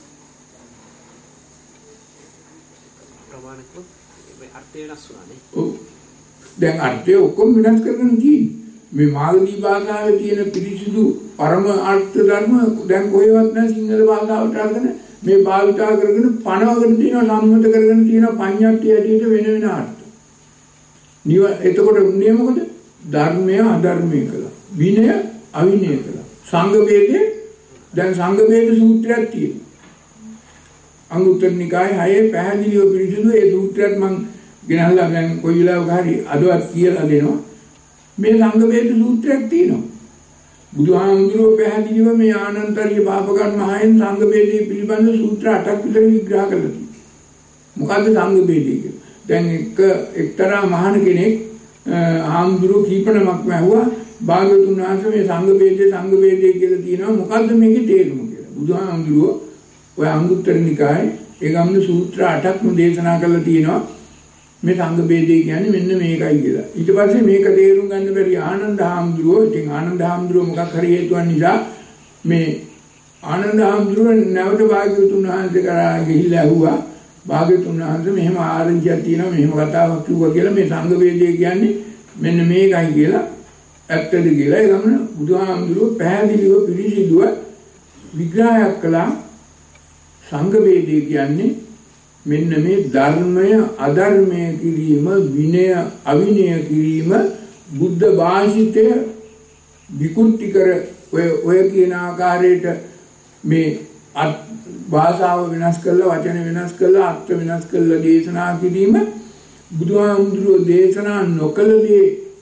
[SPEAKER 3] ප්‍රමාණික මේ අර්ථය වෙනස් වුණානේ.
[SPEAKER 1] ඔව්. දැන් අර්ථය ඔක්කොම වෙනස් කරගෙන තියෙන්නේ. මේ මාගදී භාෂාවේ තියෙන පිරිසිදු පරම අර්ථ ධර්ම දැන් කොහෙවත් නැහැ සිංහල භාෂාවට අරගෙන මේ භාවිතා කරගෙන පණවගෙන තියෙනවා සම්මත කරගෙන තියෙනවා පඤ්ඤාට්ටි ඇටියට වෙන වෙන අර්ථ. නිව එතකොට උන්නේ මොකද? ධර්මය අධර්මය කළා. විනය අවිනය කළා. සංඝ ભેදේ දැන් සංඝ ભેද සූත්‍රයක් තියෙනවා. අංගුත්තර නිකායේ හයේ පැහැදිලිව පිළිසුදු ඒ සූත්‍රයක් මම ගෙනල්ලා දැන් කොයි වෙලාවක හරි අදවත් කියලා දෙනවා. මේ සංඝ ભેද සූත්‍රයක් තියෙනවා. බුදුහාමුදුරුවෝ පැහැදිලිව මේ ආනන්තරීය පාප කර්ම හයෙන් සංඝ ભેදේ පිළිබඳ සූත්‍ර අටක් විතර විග්‍රහ කරලා තියෙනවා. මොකද්ද සංඝ ભેදේ කියන්නේ? දැන් එක එක්තරා මහාන කෙනෙක් ආම්දුරු කීපනමක් ඇහුවා භාගතුන් වහන්සේ මේ සංඝ ભેදේ සංඝ ભેදේ කියලා තියෙනවා මොකද්ද මේකේ තේරුම කියලා. බුදුහාමුදුරුවෝ ඔය අංගුත්තර නිකායේ ඒ ගම්න සූත්‍ර අටක්ම දේශනා කරලා තියෙනවා මේ සංඝ ભેදේ කියන්නේ මෙන්න මේකයි කියලා. ඊට පස්සේ මේක තේරුම් ගන්න බැරි ආනන්ද හාමුදුරුවෝ ඉතින් ආනන්ද හාමුදුරුවෝ මොකක් හරි හේතුවක් නිසා මේ ආනන්ද හාමුදුරුවෝ නැවත භාගතුන් වහන්සේ කරා ගිහිල්ලා ඇහුවා භාග්‍යතුන් වහන්සේ මෙහෙම ආරංචියක් තියෙනවා මෙහෙම කතාවක් කිව්වා කියලා මේ සංඝ ભેදේ කියන්නේ මෙන්න මේකයි කියලා ඇත්තද කියලා ඒ ගමන බුදුහාමුදුරුවෝ පැහැදිලිව පිළිසිදුව විග්‍රහයක් කළා. සංඝ ભેදේ කියන්නේ මෙන්න මේ ධර්මය අධර්මය කිරීම විනය අවිනය කිරීම බුද්ධ භාෂිතය විකෘති කර ඔය ඔය කියන ආකාරයට මේ භාෂාව වෙනස් කළා වචන වෙනස් කළා අර්ථ වෙනස් කළා දේශනා කිරීම බුදුහාමුදුරුවෝ දේශනා නොකළ දේ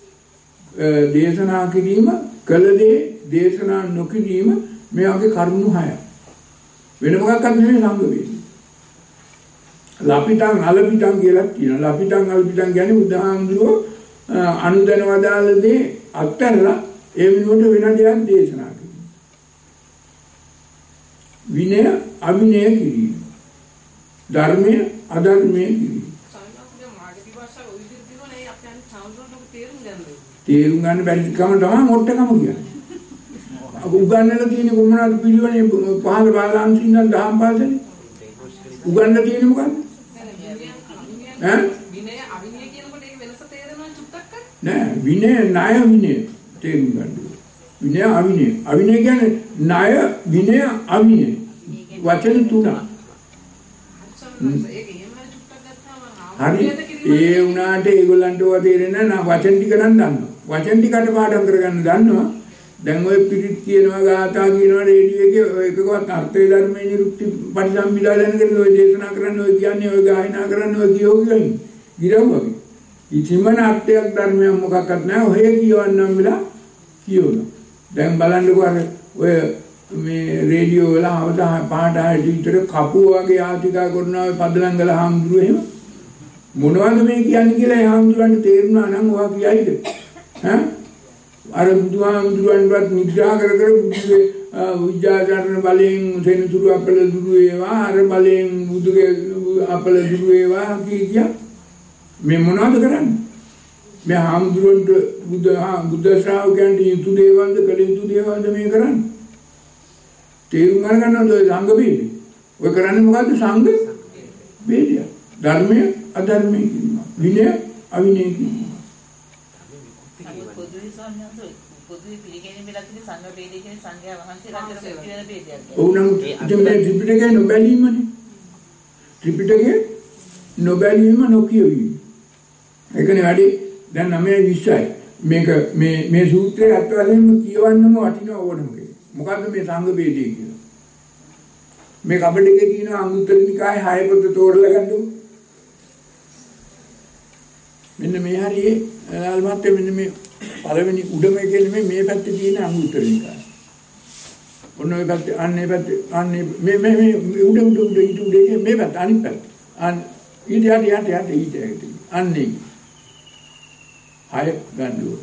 [SPEAKER 1] දේශනා කිරීම කළ දේ දේශනා නොකිරීම මේ වගේ කරුණු හයක් වෙන මොකක්වත් නෙමෙයි සංඝ ભેදේ. ලපිටන් අලපිටන් කියලා කියනවා. ලපිටන් අලපිටන් කියන්නේ බුදුහාමුදුරුවෝ අනුදැන වදාළ දේ අත්හැරලා ඒ වෙනුවට වෙන දෙයක් දේශනා කිරීම. විනය අවිනය කිරීම. ධර්මය අධර්මය කිරීම. තේරුම් ගන්න බැරි කම තමයි මොට්ටකම කියන්නේ. උගන්නලා තියෙන කොමනාද පිළිවෙලේ පහළ බාලාංශින් නම් දහම් පාසලේ උගන්නලා තියෙන්නේ මොකද්ද? ඈ විනය අවිනය කියනකොට ඒක වෙනස තේරෙනවා චුට්ටක් නෑ. විනය ණය විනය තේරුම් ගන්න. විනය අවිනය. අවිනය කියන්නේ ණය විනය අවිනය. වචන තුනක්. හරි ඒ වුණාට ඒගොල්ලන්ට ඔය තේරෙන්නේ නැහැ. වචන ටික නම් දන්නවා. වචන ටිකට පාඩම් කරගන්න දන්නවා. දැන් ඔය පිරිත් කියනවා ගාථා කියනවා රේඩියෝ එකේ ඔය එකකවත් අර්ථය ධර්මයේ නිරුක්ති පරිසම්පදා දැනගෙන ඔය දේශනා කරන්නේ ඔය කියන්නේ ඔය ගායනා කරන්නේ ඔය කියෝ කියන්නේ ගිරවුවගේ ඉතිමන අර්ථයක් ධර්මයක් මොකක්වත් නැහැ ඔය කියවන්නම් වෙලා කියනවා. දැන් බලන්නකෝ අර ඔය මේ රේඩියෝ වල අවදා පාට ආයෙත් විතර කපුව වගේ ආතිකා කරනවා ඔය පදලංගල හාමුදුරුවෝ එහෙම මොනවද මේ කියන්නේ කියලා ඒ හාමුදුරන්ට තේරුණා නම් ඔයා කියයිද ඈ අර බුදුහාමුදුරන්වත් නිග්‍රහ කර කර බුදුගේ විද්‍යාචරණ බලයෙන් සෙනසුරු අපල දුරු වේවා අර බලයෙන් බුදුගේ අපල දුරු වේවා කිය මේ මොනවද කරන්නේ මේ හාමුදුරන්ට බුද්ධ බුද්ධ ශ්‍රාවකයන්ට යුතු දේවල්ද කළ යුතු දේවල්ද මේ කරන්නේ තේරුම් ගන්නවද ඔය සංඝ බේදේ ඔය කරන්නේ මොකද්ද සංඝ බේදය ධර්මය අධර්මය කියනවා විනය අවිනය කියනවා
[SPEAKER 4] පොදුවේ පිළිගැනීම වෙලා තියෙන සංඝ වේදේ කියන සංඝයා වහන්සේලා අතර පිළිවෙල වේදයක්.
[SPEAKER 1] ඔව් නම් මේ ත්‍රිපිටකේ නොබැලීමනේ. ත්‍රිපිටකේ නොබැලීම නොකියවීම. ඒකනේ වැඩි දැන් නවය විස්සයි. මේක මේ මේ සූත්‍රයේ අත් වශයෙන්ම කියවන්නම වටින ඕනම කෙනෙක්. මොකද්ද මේ සංඝ වේදේ කියන්නේ? මේ කබඩේකේ තියෙන අංගුත්තර නිකායේ හය පොත තෝරලා ගන්නකො. මෙන්න මේ හරියේ අල්මත් මෙන්න මේ පළවෙනි උඩම එකේ නෙමෙයි මේ පැත්තේ තියෙන අංගුත්තර නිකාය. ඔන්න ඔය පැත්තේ අන්නේ පැත්තේ අන්නේ මේ මේ මේ උඩ උඩ උඩ ඊට උඩ එකේ මේ පැත්ත අනිත් පැත්ත. අන් ඊට යට යට යට ඊට යට. අන්නේ. හය ගන්නවා.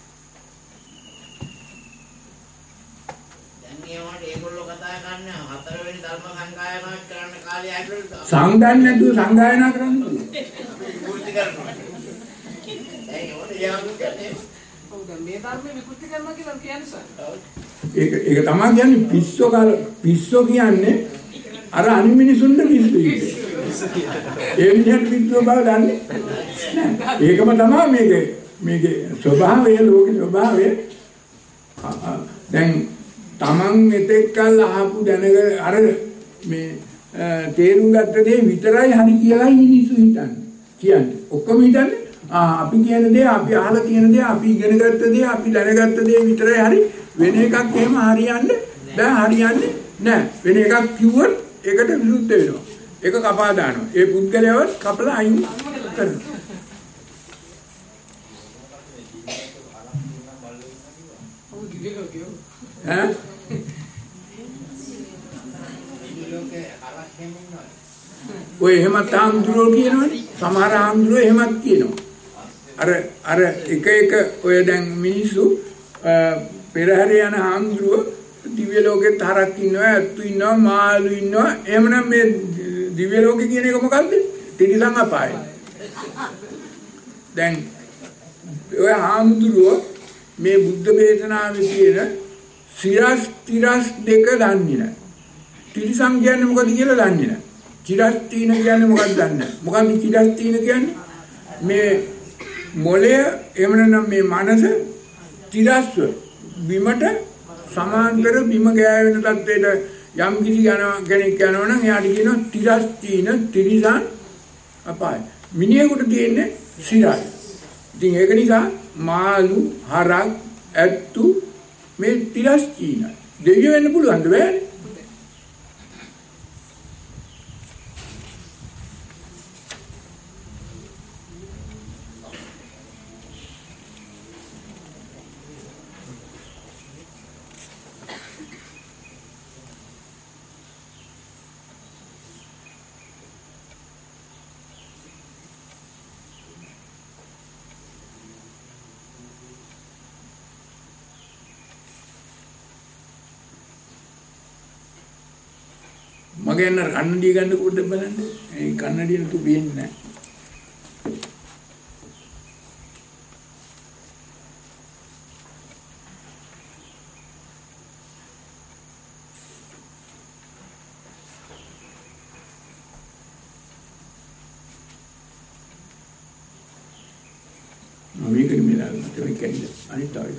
[SPEAKER 4] දැන් මේවට ඒගොල්ලෝ කතා කරන්නේ හතරවෙනි ධර්ම සංගායනාවක් කරන්න කාලය ඇතුළත.
[SPEAKER 1] සංගායන නැතුව සංගායනා කරන්නේ.
[SPEAKER 4] විකෘති කරනවා. ඒ වගේ යාළුවෝ කියන්නේ
[SPEAKER 3] මේ ධර්මයේ විකෘති කරනවා කියලා කියන්නේ සර්.
[SPEAKER 1] ඒක ඒක තමයි කියන්නේ පිස්සෝ කාල පිස්සෝ කියන්නේ අර අනිත් මිනිසුන්ට පිස්සු කියන්නේ. ඒ විදිහට පිස්සෝ බව දන්නේ නැහැ. ඒකම තමයි මේකේ මේකේ ස්වභාවය ලෝකේ ස්වභාවය. දැන් Taman මෙතෙක් කල් අහපු දැනග අර මේ තේරුම් ගත්ත දේ විතරයි හරි කියලා මිනිස්සු හිතන්නේ. කියන්නේ ඔක්කොම හිතන්නේ අපි කියන දේ අපි අහලා කියන දේ අපි ඉගෙන ගත්ත දේ අපි දැනගත්ත දේ විතරයි හරි වෙන එකක් එහෙම හරියන්නේ බෑ හරියන්නේ නෑ වෙන එකක් කිව්වොත් ඒකට විරුද්ධ වෙනවා ඒක කපා දානවා ඒ පුද්ගලයාවත් කපලා අයින් කරනවා ඈ ඔය එහෙමත් ආම්දුරෝ කියනවනේ සමහර ආම්දුරෝ එහෙමත් කියනවා අර අර එක එක ඔය දැන් මිනිස්සු පෙරහැර යන ආම්දුරෝ දිව්‍ය ලෝකෙත් හරක් ඉන්නවා ඇත්තු ඉන්නවා මාළු ඉන්නවා එහෙමනම් මේ දිව්‍ය ලෝකේ කියන එක මොකද්ද තිරිසන් අපාය දැන් ඔය ආම්දුරෝ මේ බුද්ධ දේශනාවේ තියෙන සිරස් තිරස් දෙක දන්නේ නැහැ තිරිසන් කියන්නේ මොකද කියලා දන්නේ නැහැ චිරස් තීන කියන්නේ මොකක්ද දන්නේ නැහැ මොකක්ද චිරස් තීන කියන්නේ මේ මොළය එහෙම නැත්නම් මේ මනස තිරස්ව බිමට සමාන්තර බිම ගෑවෙන තත්ත්වයට යම් කිසි යනවා කෙනෙක් යනවා නම් එයාට කියනවා තිරස් තීන තිරිසන් අපාය මිනිහෙකුට තියෙන්නේ සිරයි ඉතින් ඒක නිසා මාළු හරක් ඇත්තු මේ තිරස් තීන දෙවියෝ වෙන්න පුළුවන්ද බෑනේ මගේ අන්න කන්නඩිය ගන්න කොට බලන්න. ඒ කන්නඩිය තු පේන්නේ නැහැ. මේක නෙමෙයි තමයි කියන්නේ අනිත් ආයත.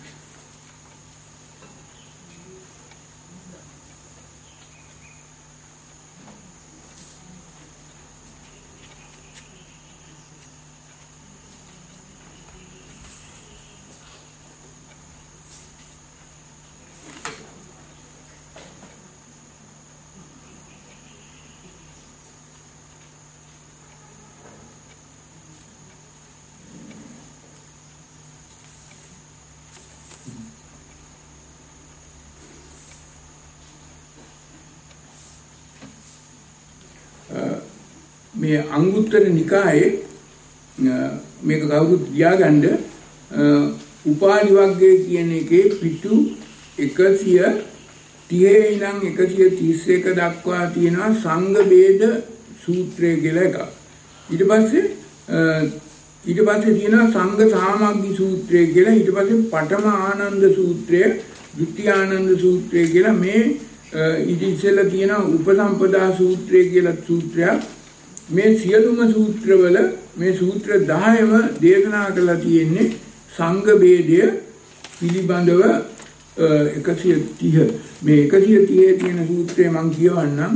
[SPEAKER 1] මේ අංගුත්තර නිකායේ මේක කවුරුත් තියාගන්න උපාලි වර්ගයේ කියන එකේ පිටු එකසිය තිහේ ඉඳන් එකසිය තිස් එක දක්වා තියෙනවා සංඝ ભેද සූත්‍රය කියලා එකක්. ඊට පස්සේ ඊට පස්සේ තියෙනවා සංඝ සාමග්ගි සූත්‍රය කියලා. ඊට පස්සේ පඨම ආනන්ද සූත්‍රය, ဒုတိ ආනන්ද සූත්‍රය කියලා මේ ඊට ඉස්සෙල්ලා තියෙනවා උපසම්පදා සූත්‍රය කියලා සූත්‍රයක්. මේ සියලුම සූත්‍රවල මේ සූත්‍ර දහයම දේශනා කරලා තියෙන්නේ සංඝ ભેදය පිළිබඳව එකසිය තිහ. මේ එකසිය තිහේ තියෙන සූත්‍රය මම කියවන්නම්.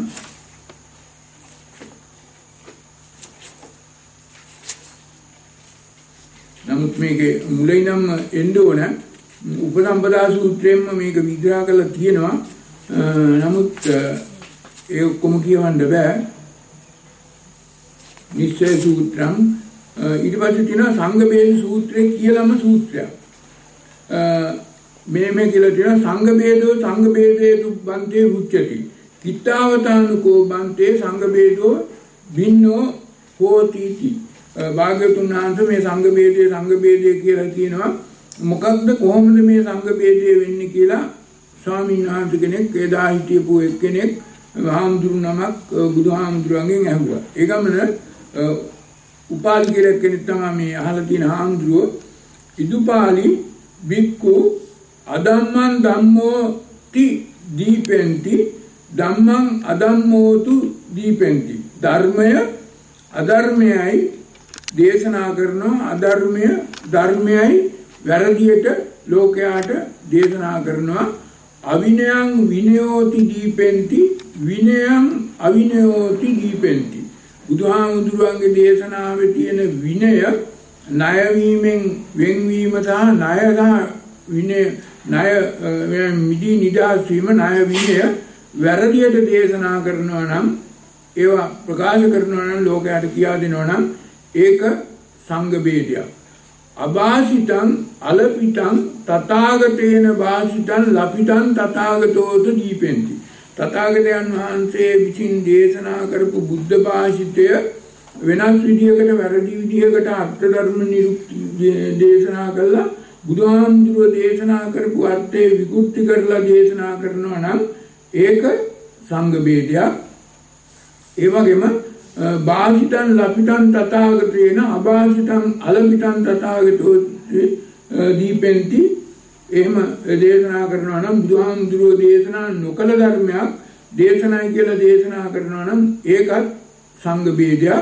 [SPEAKER 1] නමුත් මේකේ මුලින්ම එන්න ඕන උපසම්පදා සූත්‍රයෙන්ම මේක විග්‍රහ කරලා තියෙනවා. නමුත් ඒ ඔක්කොම කියවන්න බෑ. නිශ්චය සූත්‍රම් ඊට පස්සේ තියෙනවා සංඝ ભેද සූත්‍රය කියලාම සූත්‍රයක්. මේ මේ කියලා තියෙනවා සංඝ ભેදෝ සංඝ ભેදේතු බන්තේ උච්චති. කිත්තාවතානුකෝ බන්තේ සංඝ ભેදෝ භින්නෝ හෝති. භාග්‍යවතුන් වහන්සේ මේ සංඝ ભેදේ සංඝ ભેදේ කියලා කියනවා. මොකක්ද කොහොමද මේ සංඝ ભેදේ වෙන්නේ කියලා ස්වාමීන් වහන්සේ කෙනෙක් එදා හිටියපු එක්කෙනෙක් හාමුදුරු නමක් බුදුහාමුදුරන්ගෙන් ඇහුවා. ඒ ගමන උපාලි කියලා කෙනෙක් තමයි මේ අහලා තියෙන හාමුදුරුවෝ. ඉදුපාලි බික්කු අදම්මං ධම්මෝ ති දීපෙන්ති ධම්මං අදම්මෝතු දීපෙන්ති. ධර්මය අධර්මයයි දේශනා කරනවා, අධර්මය ධර්මයයි වැරදියට ලෝකයාට දේශනා කරනවා. අවිනයං විනයෝති දීපෙන්ති විනයං අවිනයෝති දීපෙන්ති. බුදුහාමුදුරුවන්ගේ දේශනාවේ තියෙන විනය ණය වීමෙන් වෙන්වීම සහ ණය සහ විනය ණය මිදී නිදහස් වීම ණය විනය වැරදියට දේශනා කරනවා නම් ඒවා ප්‍රකාශ කරනවා නම් ලෝකයට කියා දෙනවා නම් ඒක සංඝ ભેදයක්. අභාසිතං අලපිතං තථාගතේන භාසිතං ලපිතං තථාගතෝත දීපෙන්ති. තථාගතයන් වහන්සේ විසින් දේශනා කරපු බුද්ධ භාෂිතය වෙනස් විදියකට වැරදි විදියකට අර්ථ ධර්ම නිරුක්ති දේශනා කළා. බුදුහාමුදුරුවෝ දේශනා කරපු අර්ථය විකෘති කරලා දේශනා කරනවා නම් ඒක සංඝ ભેදයක්. ඒ වගේම භාසිතං ලපිතං තථාගතේන අභාසිතං අලපිතං තථාගතෝ දීපෙන්ති. එහෙම දේශනා කරනවා නම් බුදුහාමුදුරුවෝ දේශනා නොකළ ධර්මයක් දේශනායි කියලා දේශනා කරනවා නම් ඒකත් සංඝ ભેදයක්.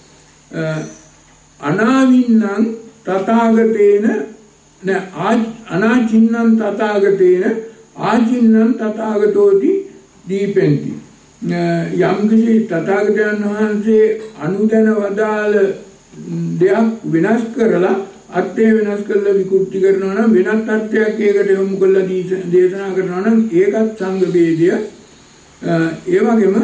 [SPEAKER 1] අනාවින්නං තථාගතේන න අනාචින්නං තථාගතේන ආචින්නං තථාගතෝති දීපෙන්ති. යම් කිසි තථාගතයන් වහන්සේ අනුදැන වදාළ දෙයක් වෙනස් කරලා අර්ථය වෙනස් කරලා විකෘති කරනවා නම් වෙනත් අර්ථයක් ඒකට යොමු කරලා දේශනා කරනවා නම් ඒකත් සංඝ ભેදය. ඒ වගේම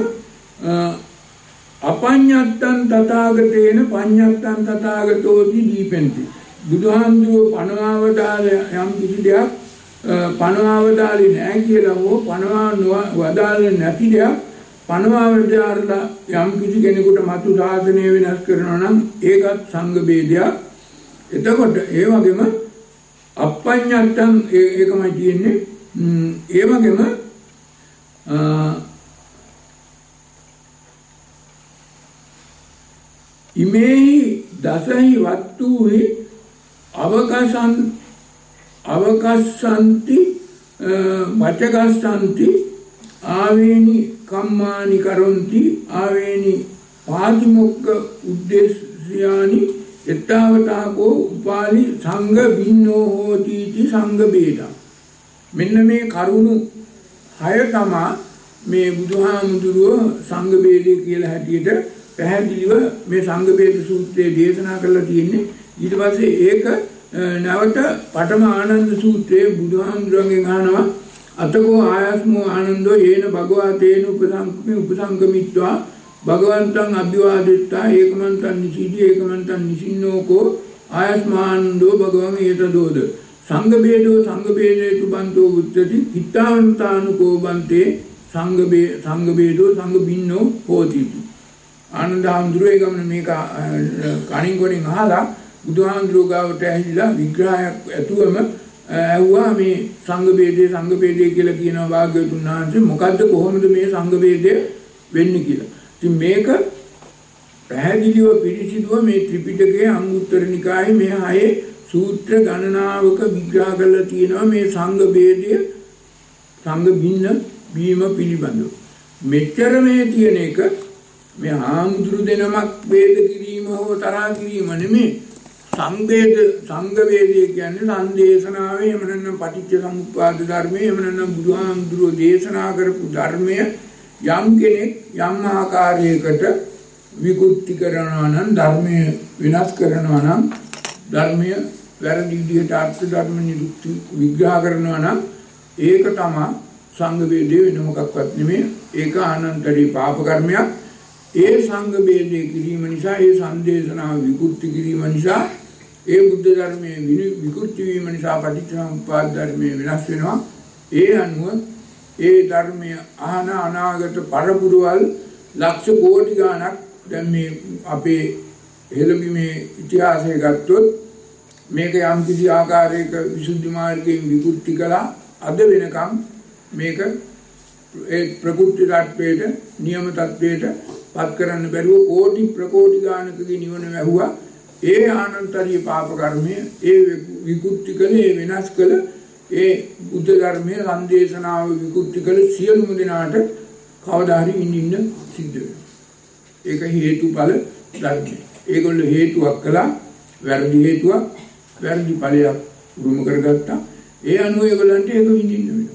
[SPEAKER 1] අපඤ්ඤත්තං තථාගතේන පඤ්ඤත්තං තථාගතෝති දීපෙන්ති. බුදුහාමුදුරුවෝ පනවවදාල යම් කිසි දෙයක් පනවවදාලේ නැහැ කියලා හෝ පනව වදාළ නැති දෙයක් පනවවදාලා යම් කිසි කෙනෙකුට මතු සාසනය වෙනස් කරනවා නම් ඒකත් සංඝ ભેදයක්. එතකොට ඒ වගේම අපඤ්ඤත්තං ඒකමයි තියෙන්නේ. ඒ වගේම ඉමේහි දසහි වත්තුහි අවකසන් අවකස්සන්ති වචකස්සන්ති ආවේනි කම්මානි කරොන්ති ආවේනි පාතිමොක්ක උද්දේශයානි එත්තාවතාකෝ උපාලි සංඝ බින්නෝ හෝති इति සංඝ බේදා. මෙන්න මේ කරුණු හය තමයි මේ බුදුහාමුදුරුව සංඝ බේදේ කියලා හැටියට පැහැදිලිව මේ සංඝ බේද සූත්‍රයේ දේශනා කරලා තියෙන්නේ. ඊට පස්සේ ඒක නැවත පඨම ආනන්ද සූත්‍රයේ බුදුහාමුදුරන්ගෙන් අහනවා අතකෝ ආයස්මෝ ආනන්දෝ යේන භගවා තේන උපසංකමි උපසංකමිත්වා භගවන්තං අභිවාදිත්තා ඒකමන්තං නිසීදි ඒකමන්තං නිසින්නෝකෝ ආයස්මානන්දෝ භගවං ඒතදෝද සංඝ බේදෝ සංඝ බේදේතු බන්තෝ උච්චති හිතාන්තානුකෝ බන්තේ සංඝ බේ සංඝ බේදෝ සංඝ බින්නෝ හෝති. ආනන්ද හාමුදුරුවෝ ගමන මේක කණින් කොටින් අහලා බුදුහාමුදුරුවෝ ගාවට ඇහිලා විග්‍රහයක් ඇතුවම ඇහුවා මේ සංඝ බේදේ සංඝ බේදේ කියලා කියනවා භාග්‍යවතුන් වහන්සේ මොකද්ද කොහොමද මේ සංඝ බේදේ වෙන්නේ කියලා. ඉතින් මේක පැහැදිලිව පිළිසිදුව මේ ත්‍රිපිටකයේ අංගුත්තර නිකායේ මේ හයේ සූත්‍ර ගණනාවක විග්‍රහ කරලා තියෙනවා මේ සංඝ බේදය සංඝ බින්න බීම පිළිබඳව. මෙච්චර මේ තියෙන එක මේ ආමුදුරු දෙනමක් වේද කිරීම හෝ තරහ කිරීම නෙමෙයි. සංවේද සංඝ වේදය කියන්නේ සංදේශනාවේ එහෙම නැත්නම් පටිච්ච සමුප්පාද ධර්මයේ එහෙම නැත්නම් බුදුහාමුදුරුවෝ දේශනා කරපු ධර්මය යම් කෙනෙක් යම් ආකාරයකට විකෘති කරනවා නම් ධර්මය විනාශ කරනවා නම් ධර්මය වැරදි විදිහට අර්ථ ධර්ම නිරුක්ති විග්‍රහ කරනවා නම් ඒක තමයි සංඝ වේදේ වෙන මොකක්වත් නෙමෙයි. ඒක අනන්තරී පාප කර්මයක්. ඒ සංඝ වේදේ කිරීම නිසා ඒ සංදේශනාව විකෘති කිරීම නිසා ඒ බුද්ධ ධර්මයේ විකෘති වීම නිසා පටිච්චසමුප්පාද ධර්මයේ විනාශ වෙනවා. ඒ අනුව ඒ ධර්මය ආන අනාගත පරපුරවල් ලක්ෂ කෝටි ගණක් දැන් මේ අපේ හෙළබිමේ ඉතිහාසය ගත්තොත් මේක යම් කිසි ආකාරයක විසුද්ධි මාර්ගයෙන් විකෘති කළා. අද වෙනකම් මේක ඒ ප්‍රකෘති ධර්මයට නියම තත්වයට පත් කරන්න බැරුව කෝටි ප්‍රකෝටි ගානකගේ නිවන වැහුවා. ඒ ආනන්තරීය පාප කර්මය ඒ විකෘති කළේ වෙනස් කළ ඒ බුද්ධ ධර්මයේ සංදේශනාව විකෘති කළ සියලුම දෙනාට කවදා හරි ඉඳින්න සිද්ධ වෙනවා. ඒක හේතුඵල ධර්මයි. ඒගොල්ලෝ හේතුවක් කළා වැරදි හේතුවක් වැරදි ඵලයක් උරුම කරගත්තා. ඒ අනුව ඒගොල්ලන්ට ඒක විඳින්න වෙනවා.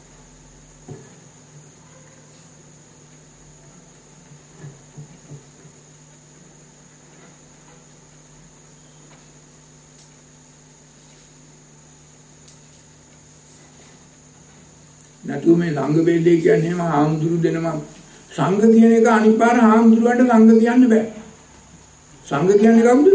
[SPEAKER 1] නැතුව මේ සංඝ බේදේ කියන්නේ එහෙම ආම්දුරු දෙනම සංඝ කියන එක අනිත් පාර ආම්දුරුවන්ට සංඝ කියන්න බෑ. සංඝ කියන්නේ කවුද?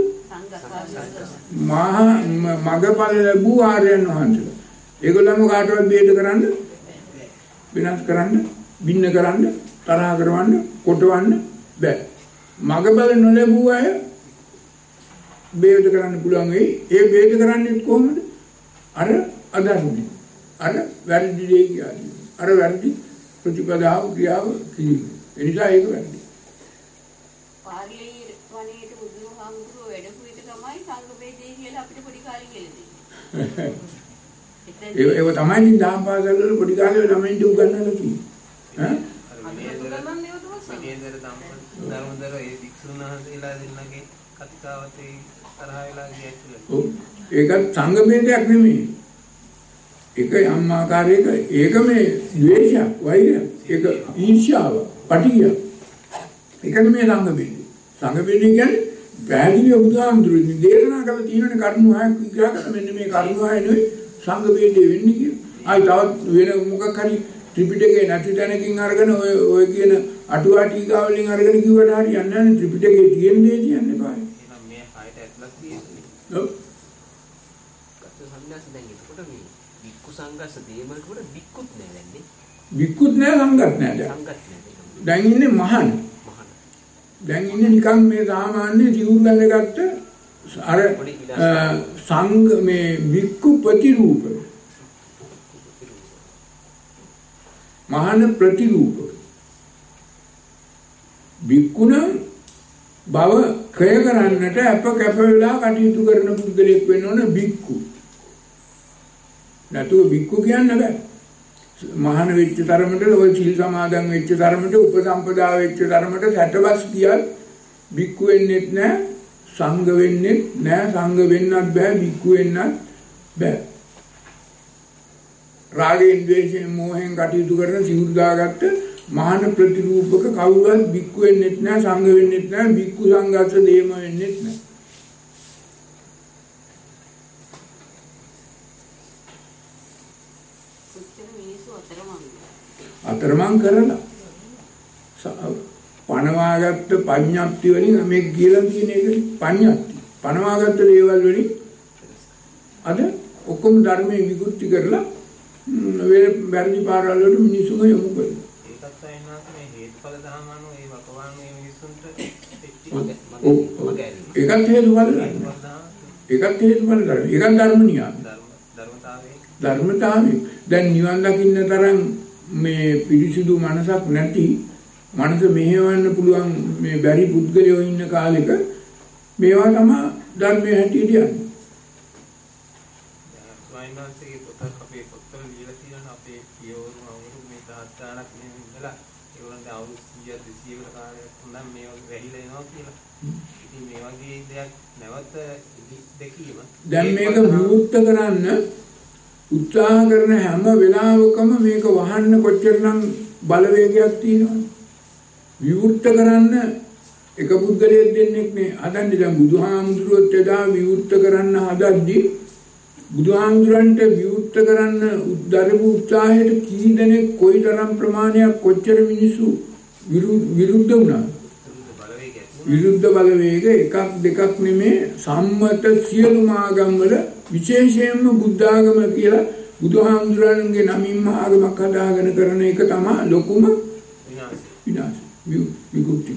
[SPEAKER 1] මහා මගපල ලැබූ ආර්යයන් වහන්සේලා. ඒගොල්ලන්ව කාටවත් බේද කරන්න විනාශ කරන්න බින්න කරන්න තරහ කරවන්න කොටවන්න බෑ. මගපල නොලැබූ අය බේද කරන්න පුළුවන් වෙයි. ඒ බේද කරන්නේ කොහොමද? අර අදහන්නේ අර වැරදි දේ කියන්නේ. අර වැරදි ප්‍රතිපදාව ක්‍රියාව කිරීම. ඒ නිසා ඒක වැරදි.
[SPEAKER 5] පාර්ලී වණේට බුදුහාමුදුරුවෝ වැඩපු එක තමයි සංඝ බේදේ කියලා අපිට පොඩි කාලේ කියලා දෙන්නේ. ඒ ඒව තමයි දහම් පාසල් වල පොඩි කාලේ ළමයින්ට උගන්වලා තියෙන්නේ. ඈ?
[SPEAKER 3] මේදර ධර්මදර ඒ වික්ෂුන් වහන්සේලා දෙන්නගේ කතිකාවතේ තරහ වෙලා ගියා.
[SPEAKER 1] ඔව්. ඒකත් සංඝ බේදයක් නෙමෙයි. ඒක යම් ආකාරයක ඒක මේ ද්වේෂයක් වෛරයක් ඒක ඊර්ෂ්‍යාව පටිඝය ඒක නෙමෙයි සංඝ බේදේ. සංඝ බේදේ කියන්නේ පැහැදිලිව බුදුහාමුදුරුවෝ දේශනා කරලා තියෙන කරුණු හයක් විග්‍රහ කරලා මෙන්න මේ කරුණු හය නෙවෙයි සංඝ බේදේ වෙන්නේ කියලා. ආයි තවත් වෙන මොකක් හරි ත්‍රිපිටකේ නැති තැනකින් අරගෙන ඔය ඔය කියන අටුවා ටීකා වලින් අරගෙන කිව්වට හරියන්නේ නැහැ. ත්‍රිපිටකේ තියෙන දේ කියන්නේ බෑ.
[SPEAKER 3] එහෙනම් මේ හයට ඇතුළත් තියෙන්නේ.
[SPEAKER 1] ඔව්.
[SPEAKER 3] කත සම්මාස දැන් එතකොට මේ වික්කු සංඝස දේමල් වල වික්කුත් නෑ දැන්නේ.
[SPEAKER 1] වික්කුත් නෑ සංඝත් නෑ දැන්.
[SPEAKER 3] සංඝත් නෑ.
[SPEAKER 1] දැන් ඉන්නේ මහාන. දැන් ඉන්නේ නිකන් මේ සාමාන්‍ය ජීවුල්ලන් ගත්ත අර සංඝ මේ වික්කු ප්‍රතිරූප. මහාන ප්‍රතිරූප. වික්කුණ බව ක්‍රය කරන්නට අප කැප වෙලා කටයුතු කරන පුද්ගලයෙක් වෙන්න ඕන බික්කු. නැතුව බික්කු කියන්න බෑ. මහාන වෙච්ච තරමට, ඔය සිල් සමාදන් වෙච්ච තරමට, උපසම්පදා වෙච්ච තරමට සැටවස් කියත් බික්කු වෙන්නෙත් නෑ, සංඝ වෙන්නෙත් නෑ, සංඝ වෙන්නත් බෑ, බික්කු වෙන්නත් බෑ. රාගයෙන්, ද්වේෂයෙන්, මෝහයෙන් කටයුතු කරන සිවුරු දාගත්ත මහාන ප්‍රතිරූපක කවුරුත් බික්කු වෙන්නෙත් නෑ, සංඝ වෙන්නෙත් නෑ, බික්කු සංඝස්ස දේම වෙන්නෙත් නෑ. අතරමං කරලා පණවාගත්ත පඤ්ඤප්ති වලින් මේ කියලා තියෙන එක පඤ්ඤප්ති. පණවාගත්ත දේවල් වලින් අද ඔක්කොම ධර්මයේ විකෘති කරලා වෙන වැරදි පාරවල් වලට මිනිසුන් යොමු කරනවා.
[SPEAKER 3] ඒකත් අයනාත් මේ හේතුඵල ධර්ම අනුව ඒ වකවාන මේ මිනිසුන්ට
[SPEAKER 1] ඒකත් හේතුඵල ධර්ම. ඒකත් හේතුඵල ධර්ම. ඒකත් ධර්ම නියම.
[SPEAKER 3] ධර්මතාවයේ
[SPEAKER 1] ධර්මතාවයේ දැන් නිවන් දකින්න තරම් මේ පිරිසිදු මනසක් නැති මනස මෙහෙවන්න පුළුවන් මේ බැරි පුද්ගලයෝ ඉන්න කාලෙක මේවා තමයි ධර්මයේ හැටියට යන්නේ.
[SPEAKER 3] ස්වයංවාසයේ පොතක් අපේ පොත්වල ලියලා තියෙනවා අපේ පියවරු අවුරුදු මේ තාත්තාණක් මේ ඉඳලා ඒගොල්ලන්ට අවුරුදු සීය දෙසීයකට කාලයක් වුණා මේ වගේ වැහිලා එනවා කියලා. ඉතින් මේ වගේ දෙයක් නැවත දෙකීම
[SPEAKER 1] දැන් මේක විවුර්ත කරන්න උත්සාහ කරන හැම වෙලාවකම මේක වහන්න කොච්චරනම් බලවේගයක් තියෙනවද? විවුර්ත කරන්න එක පුද්ගලයෙක් දෙන්නෙක් නේ හදන්නේ. දැන් බුදුහාමුදුරුවෝත් එදා විවුර්ත කරන්න හදද්දී බුදුහාමුදුරන්ට විවුර්ත කරන්න උද්දරපු උත්සාහයට කී දෙනෙක් කොයිතරම් ප්‍රමාණයක් කොච්චර මිනිස්සු විරුද්ධ වුණාද? විරුද්ධ බලවේග එකක් දෙකක් නෙමේ සම්මත සියලුම ආගම් වල විශේෂයෙන්ම බුද්ධ ආගම කියලා බුදුහාමුදුරන්ගේ නමින්ම ආගමක් හදාගෙන කරන එක තමයි ලොකුම
[SPEAKER 3] විනාශය.
[SPEAKER 1] විනාශය. විකෘති.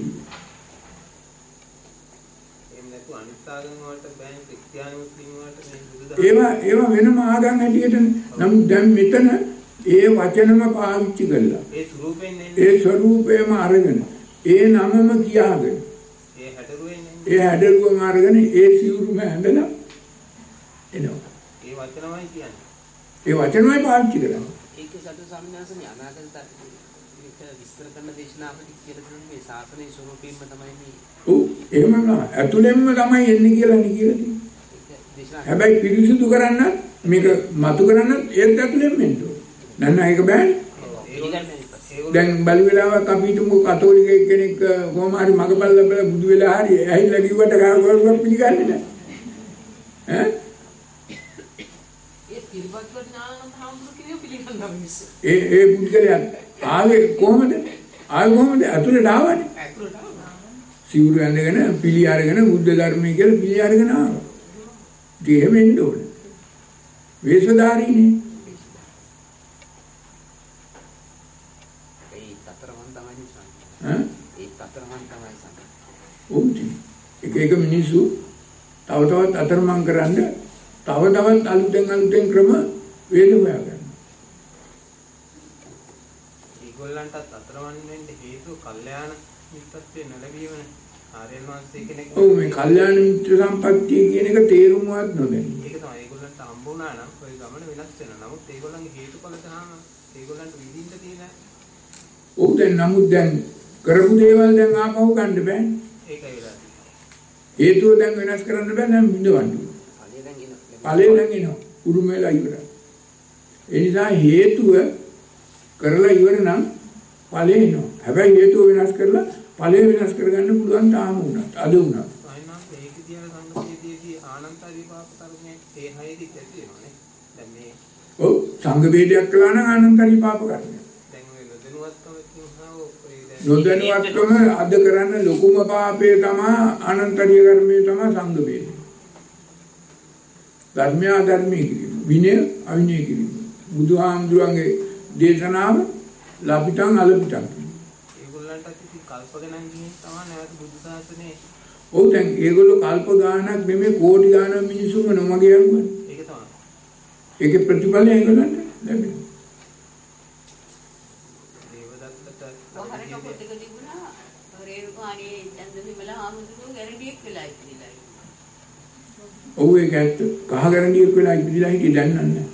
[SPEAKER 3] එහෙම නැතු අනිත් ආගම් වලට බෑන් ක්‍රිස්තියානි මුස්ලිම් වලට මේ බුදුදහම
[SPEAKER 1] ඒවා ඒවා වෙනම ආගම් හැටියට නම් දැන් මෙතන ඒ වචනම පාවිච්චි කළා.
[SPEAKER 3] ඒ ස්වරූපයෙන්
[SPEAKER 1] ඒ ස්වරූපේම අරගෙන ඒ නමම කියාගෙන
[SPEAKER 3] ඒ හැඩරුවෙන්
[SPEAKER 1] ඒ හැඩරුවම අරගෙන ඒ සිවුරුම ඇඳලා එනවා.
[SPEAKER 3] ඒ වචනමයි කියන්නේ.
[SPEAKER 1] ඒ වචනමයි පාවිච්චි කරන්නේ.
[SPEAKER 3] ඒකේ සතු සම්ඥාසනේ අනාගත ඒක විස්තර කරන දේශනාවලින් කියලා දුන්නේ මේ ශාසනයේ ස්වරූපයෙන්ම තමයි මේ.
[SPEAKER 1] ඔව් එහෙම නෑ. ඇතුළෙන්ම තමයි එන්නේ කියලා නේ කියලා තියෙන්නේ. හැබැයි පිරිසිදු කරන්න මේක මතු කරන්න ඒත් ඇතුළෙන්ම එන්න ඕනේ. නැත්නම් ඒක බෑනේ. දැන් බලි වෙලාවක් අපි හිතමු කතෝලික කෙනෙක් කොහොම හරි මගපල් ලැබලා බුදු වෙලා හරි ඇහිලා කිව්වට කාටවත් පිළිගන්නේ නැහැ. ඈ ඒ ඒ පුද්ගලයා ආවේ කොහමද? ආවේ කොහමද? අතුලට ආවනේ. අතුලට ආවා. සිවුරු ඇඳගෙන පිළි අරගෙන බුද්ධ ධර්මයේ කියලා පිළි අරගෙන ආවා. ඒ එහෙම එන්න ඕනේ. වේශධාරීනේ.
[SPEAKER 3] ඒ තතරමන් තමයි සම්මත.
[SPEAKER 1] ඈ?
[SPEAKER 3] ඒ තතරමන් තමයි සම්මත.
[SPEAKER 1] ඕටි. එක එක මිනිස්සු තව තවත් අතරමං කරන්න තව තවත් අලුතෙන් අලුතෙන් ක්‍රම වේද හොයාගන්න.
[SPEAKER 3] ඒගොල්ලන්ටත් අතරමං වෙන්න හේතුව කල්යාණ මිත්‍රත්වයේ නොලැබීමනේ. ආර්යයන් වහන්සේ කෙනෙක්.
[SPEAKER 1] ඔව් මේ කල්යාණ මිත්‍ර සම්පත්තිය කියන එක තේරුමවත් නොදැනි.
[SPEAKER 3] ඒක තමයි ඒගොල්ලන්ට හම්බ වුණා නම් ඔය ගමන වෙනස් වෙනවා. නමුත් ඒගොල්ලන්ගේ හේතුඵල දහම ඒගොල්ලන්ට විඳින්න තියෙන.
[SPEAKER 1] ඔව් දැන් නමුත් දැන් කරපු දේවල් දැන් ආපහු ගන්න බෑනේ.
[SPEAKER 3] ඒකයි වෙලා තියෙන්නේ.
[SPEAKER 1] හේතුව දැන් වෙනස් කරන්න බෑ දැන් බිඳවන්න.
[SPEAKER 3] ඵලය දැන් එනවා.
[SPEAKER 1] ඵලය දැන් එනවා. උරුම වෙලා ඉවරයි. ඒ නිසා හේතුව කරලා ඉවර නම් ඵලය එනවා. හැබැයි හේතුව වෙනස් කරලා ඵලය වෙනස් කරගන්න පුළුවන් තාම උනත් අද උනත්.
[SPEAKER 3] අයිනාත් ඒක දිහා සංගමයේදී ආනන්ත විපාක කර්මයේ ඒ හයේදී ඇති වෙනවානේ. දැන් මේ
[SPEAKER 1] ඔව් සංඝ වේදයක් කළා නම් ආනන්ත විපාක කරන්නේ.
[SPEAKER 3] දැන් ඔය නොදැනුවත්කම කියනවා ඔය දැන්
[SPEAKER 1] නොදැනුවත්කම අද කරන්න ලොකුම පාපය තමයි ආනන්තරිය කර්මය තමයි සංඝ වේදය. ධර්මය අධර්මයේ කිරීම, විනය අවිනය කිරීම. බුදුහාමුදුරන්ගේ දේශනාව ලපිටන් අලපිටන්.
[SPEAKER 3] ඒගොල්ලන්ට ඉති කල්ප ගණන් ගිහින් තමයි නැවත බුදු සාසනේ.
[SPEAKER 1] ඔව් දැන් ඒගොල්ලෝ කල්ප ගාණක් නෙමෙයි කෝටි ගාණක් මිනිසුන්ව නොමග යන්නේ.
[SPEAKER 3] ඒක තමයි.
[SPEAKER 1] ඒකේ ප්‍රතිඵලය ඒගොල්ලන්ට ලැබෙනවා.
[SPEAKER 3] දේවදත්තට
[SPEAKER 5] වහරක පොතක තිබුණා රේරුකා වර්තමානයේ චන්ද විමල හාමුදුරුවෝ ගැරන්ඩියක් වෙලා ඉතිරිලා.
[SPEAKER 1] ඔව් ඒක ඇත්ත. කහ ගැරන්ඩියක් වෙලා ඉතිරිලා හිටියේ දැන් නෑ.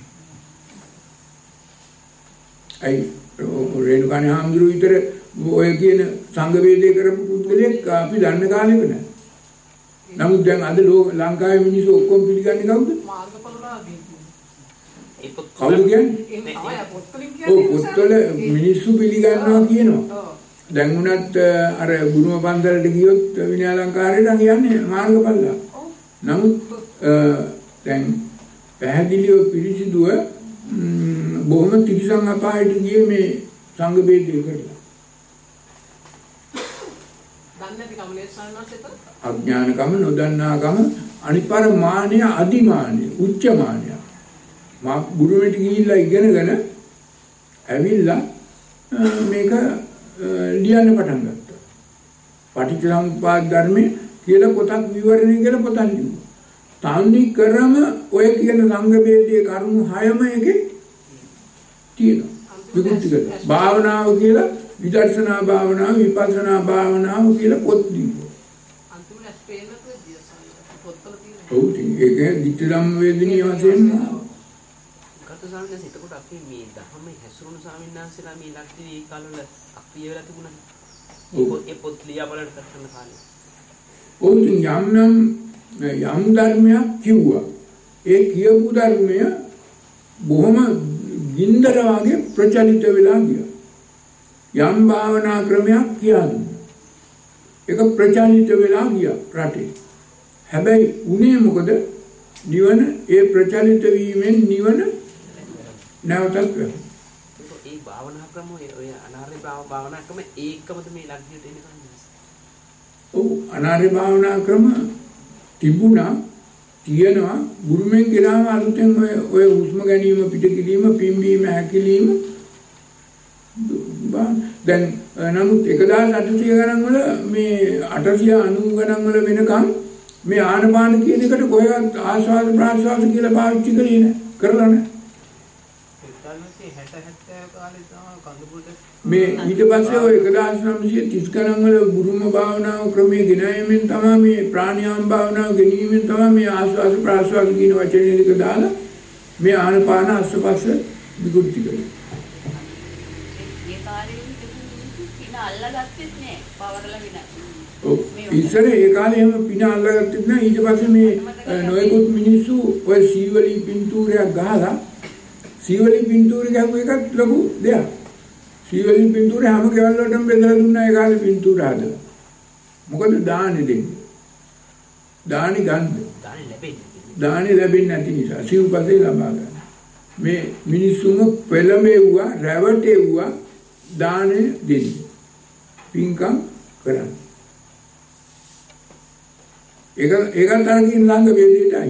[SPEAKER 1] අයි රේණුකාණේ හාමුදුරුවෝ විතර ඔය කියන සංඝ වේදේ කරපු පුද්ගලයෙක් අපි දන්න කාලෙක නෑ. නමුත් දැන් අද ලංකාවේ මිනිස්සු ඔක්කොම පිළිගන්නේ කවුද?
[SPEAKER 4] මාර්ගඵලලාභී.
[SPEAKER 1] කවුද කියන්නේ? ඔව් පොත්වල මිනිස්සු පිළිගන්නවා කියනවා. දැන් උනත් අර ගුරුම පන්සලට ගියොත් විනයාලංකාරයට යන්නේ මාර්ගඵලලා. නමුත් දැන් පැහැදිලිව පිළිසිදුව බොහොම තිරිසන් අපායට ගියේ මේ සංඝ බේදේ කරලා.
[SPEAKER 4] දන්නේ කමලේ සානසෙත
[SPEAKER 1] අඥානකම නොදන්නාකම අනිපාර මානය අදිමානය උච්ච මානය. මා ගුරුවරට ගිහිල්ලා ඉගෙනගෙන ඇවිල්ලා මේක ලියන්න පටන් ගත්තා. පටිච්චසමුප්පාද ධර්මයේ කියලා පොතක් විවරණය කියලා පොතක් ලියුවා. තන්නේ කරම ඔය කියන සංඝ බේදයේ කරුණු හයම එකේ තියෙනවා. විකෘති කරලා. භාවනාව කියලා විදර්ශනා භාවනාව, විපස්සනා භාවනාව කියලා පොත් ලියුවා.
[SPEAKER 4] අන්තිමට ස්පේනත් දියසයි පොත්වල තියෙනවා.
[SPEAKER 1] ඔව් ඒක ditthිලම් වේදිනිය වශයෙන්
[SPEAKER 3] කත ස්වාමීන් වහන්සේ එතකොට අපි මේ ධර්මයේ හැසිරුණු ස්වාමීන් වහන්සේලා මේ ලක්ෂ්‍ය ඒ කාලවල අක්‍රිය වෙලා තිබුණා. ඒ පොත් ලියා බලන්න කරන කාලේ.
[SPEAKER 1] ඔව් යම් යම් යම් ධර්මයක් කිව්වා. ඒ කියපු ධර්මය බොහොම ගින්දර වගේ ප්‍රචලිත වෙලා ගියා. යම් භාවනා ක්‍රමයක් කියන්නේ. ඒක ප්‍රචලිත වෙලා ගියා රටේ. හැබැයි උනේ මොකද? නිවන ඒ ප්‍රචලිත වීමෙන් නිවන නැවතත් වෙනවා.
[SPEAKER 3] ඒ භාවනා ක්‍රම ඔය අනාර්ය භාවනා ක්‍රම ඒකමද මේ ලක්ෂ්‍යයට එන්නේ කන්නේ?
[SPEAKER 1] ඔව් අනාර්ය භාවනා ක්‍රම තිබුණා තියෙනවා ගුරුමෙන් ගෙනාම අලුතෙන් ඔය ඔය හුස්ම ගැනීම පිටකිරීම පිම්බීම හැකිලිම දැන් නමුත් එක හදාස් අටසිය ගණන් වල මේ අටසිය අනූ ගණන් වල වෙනකම් මේ ආනපාන කියන එකට කොහෙවත් ආස්වාද ප්‍රාස්වාද කියලා පාවිච්චි කරේ නැහැ කරලා නැහැ. මේ ඊට පස්සේ ඔය එක හදාස් නවසිය තිස් ගණන් වල බුරුම භාවනාව ක්‍රමයේ ගෙනාවීමෙන් තමයි මේ ප්‍රාණයාම භාවනාව ගෙනීමෙන් තමයි මේ ආස්වාද ප්‍රාස්වාද කියන වචනේ දෙක දාලා මේ ආනපාන අස්පස්ස විකෘති කරේ.
[SPEAKER 5] ඒ කාර්යයෙන් පින අල්ලගත්තෙත් නෑ පවරලා විනා.
[SPEAKER 1] ඔව් ඉතින් ඒ කාලේ එහෙම පින අල්ලගත්තෙත් නෑ ඊට පස්සේ මේ නොයෙකුත් මිනිස්සු ඔය සීවලි පින්තූරයක් ගහලා සීවලි පින්තූර ගහපු එකත් ලොකු දෙයක්. සීවලි පින්තූර හැම ගෙවල් වලටම බෙදලා දුන්නා ඒ කාලේ පින්තූර හදලා. මොකද දාන්නේ දෙන්නේ. දානි ගන්න.
[SPEAKER 3] දානේ ලැබෙන්නේ.
[SPEAKER 1] දානේ ලැබෙන්නේ නැති නිසා සිව්පසේ ලබා ගන්න. මේ මිනිස්සුම පෙළඹෙව්වා රැවටෙව්වා දානේ දෙන්න. පින්කම් කරන්න. ඒක ඒකත් අරකින් ළඟ වේදේටයි.
[SPEAKER 3] දැන්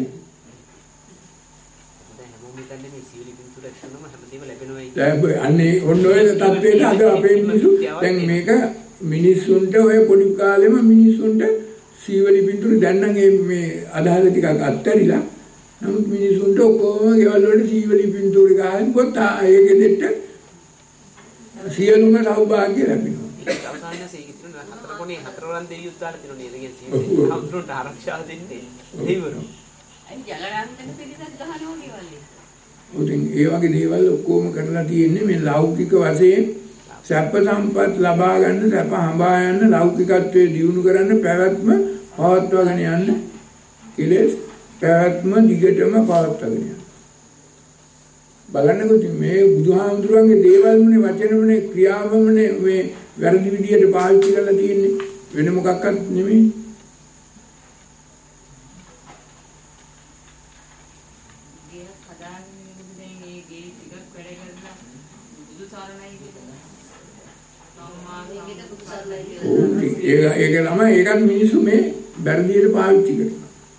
[SPEAKER 3] හැමෝම හිතන්නේ මේ සීවලි පින්තූර කරනම හැමදේම ලැබෙනවයි.
[SPEAKER 1] දැන් අන්නේ ඔන්න ඔය තත්ත්වයට අද අපේ මිනිස්සු දැන් මේක මිනිස්සුන්ට ඔය පොඩි කාලෙම මිනිස්සුන්ට සීවලි පින්තූර දැන් නම් මේ අදහස ටිකක් අත්හැරිලා නමුත් මිනිස්සුන්ට ඔක්කොම ගෙවල් වල සීවලි පින්තූර ගහනකොට ඒකෙ දෙට සියලුම සෞභාග්‍ය ලැබෙනවා.
[SPEAKER 3] ඒක අවසානයේ සීකිත තුන හතර කොනේ හතර වරන් දෙවියොත් දාලා තියෙනවා නේද? ඒ කියන්නේ හවුතුන්ට ආරක්ෂා දෙන්නේ දෙවිවරු.
[SPEAKER 5] අයි ජලරන්තන පිළිසක් ගහනවා කියවලේ.
[SPEAKER 1] උදින් ඒ වගේ දේවල් ඔක්කොම කරලා තියෙන්නේ මේ ලෞකික වශයෙන් සැප සම්පත් ලබා ගන්න සැප හඹා යන්න ලෞකිකත්වයේ දියුණු කරන්න පැවැත්ම පවත්වාගෙන යන්න කෙලෙස් පැවැත්ම දිගටම පවත්වාගෙන යන්න බලන්නකො මේ බුදුහාමුදුරන්ගේ දේවල් මොනේ වචනමනේ ක්‍රියාවමනේ මේ වැරදි විදියට පාවිච්චි කරලා තියෙන්නේ වෙන මොකක්වත් නෙමෙයි. ඒක ඒක ළමයි ඒකත් මිනිස්සු මේ බැරදියට පාවිච්චි කරනවා.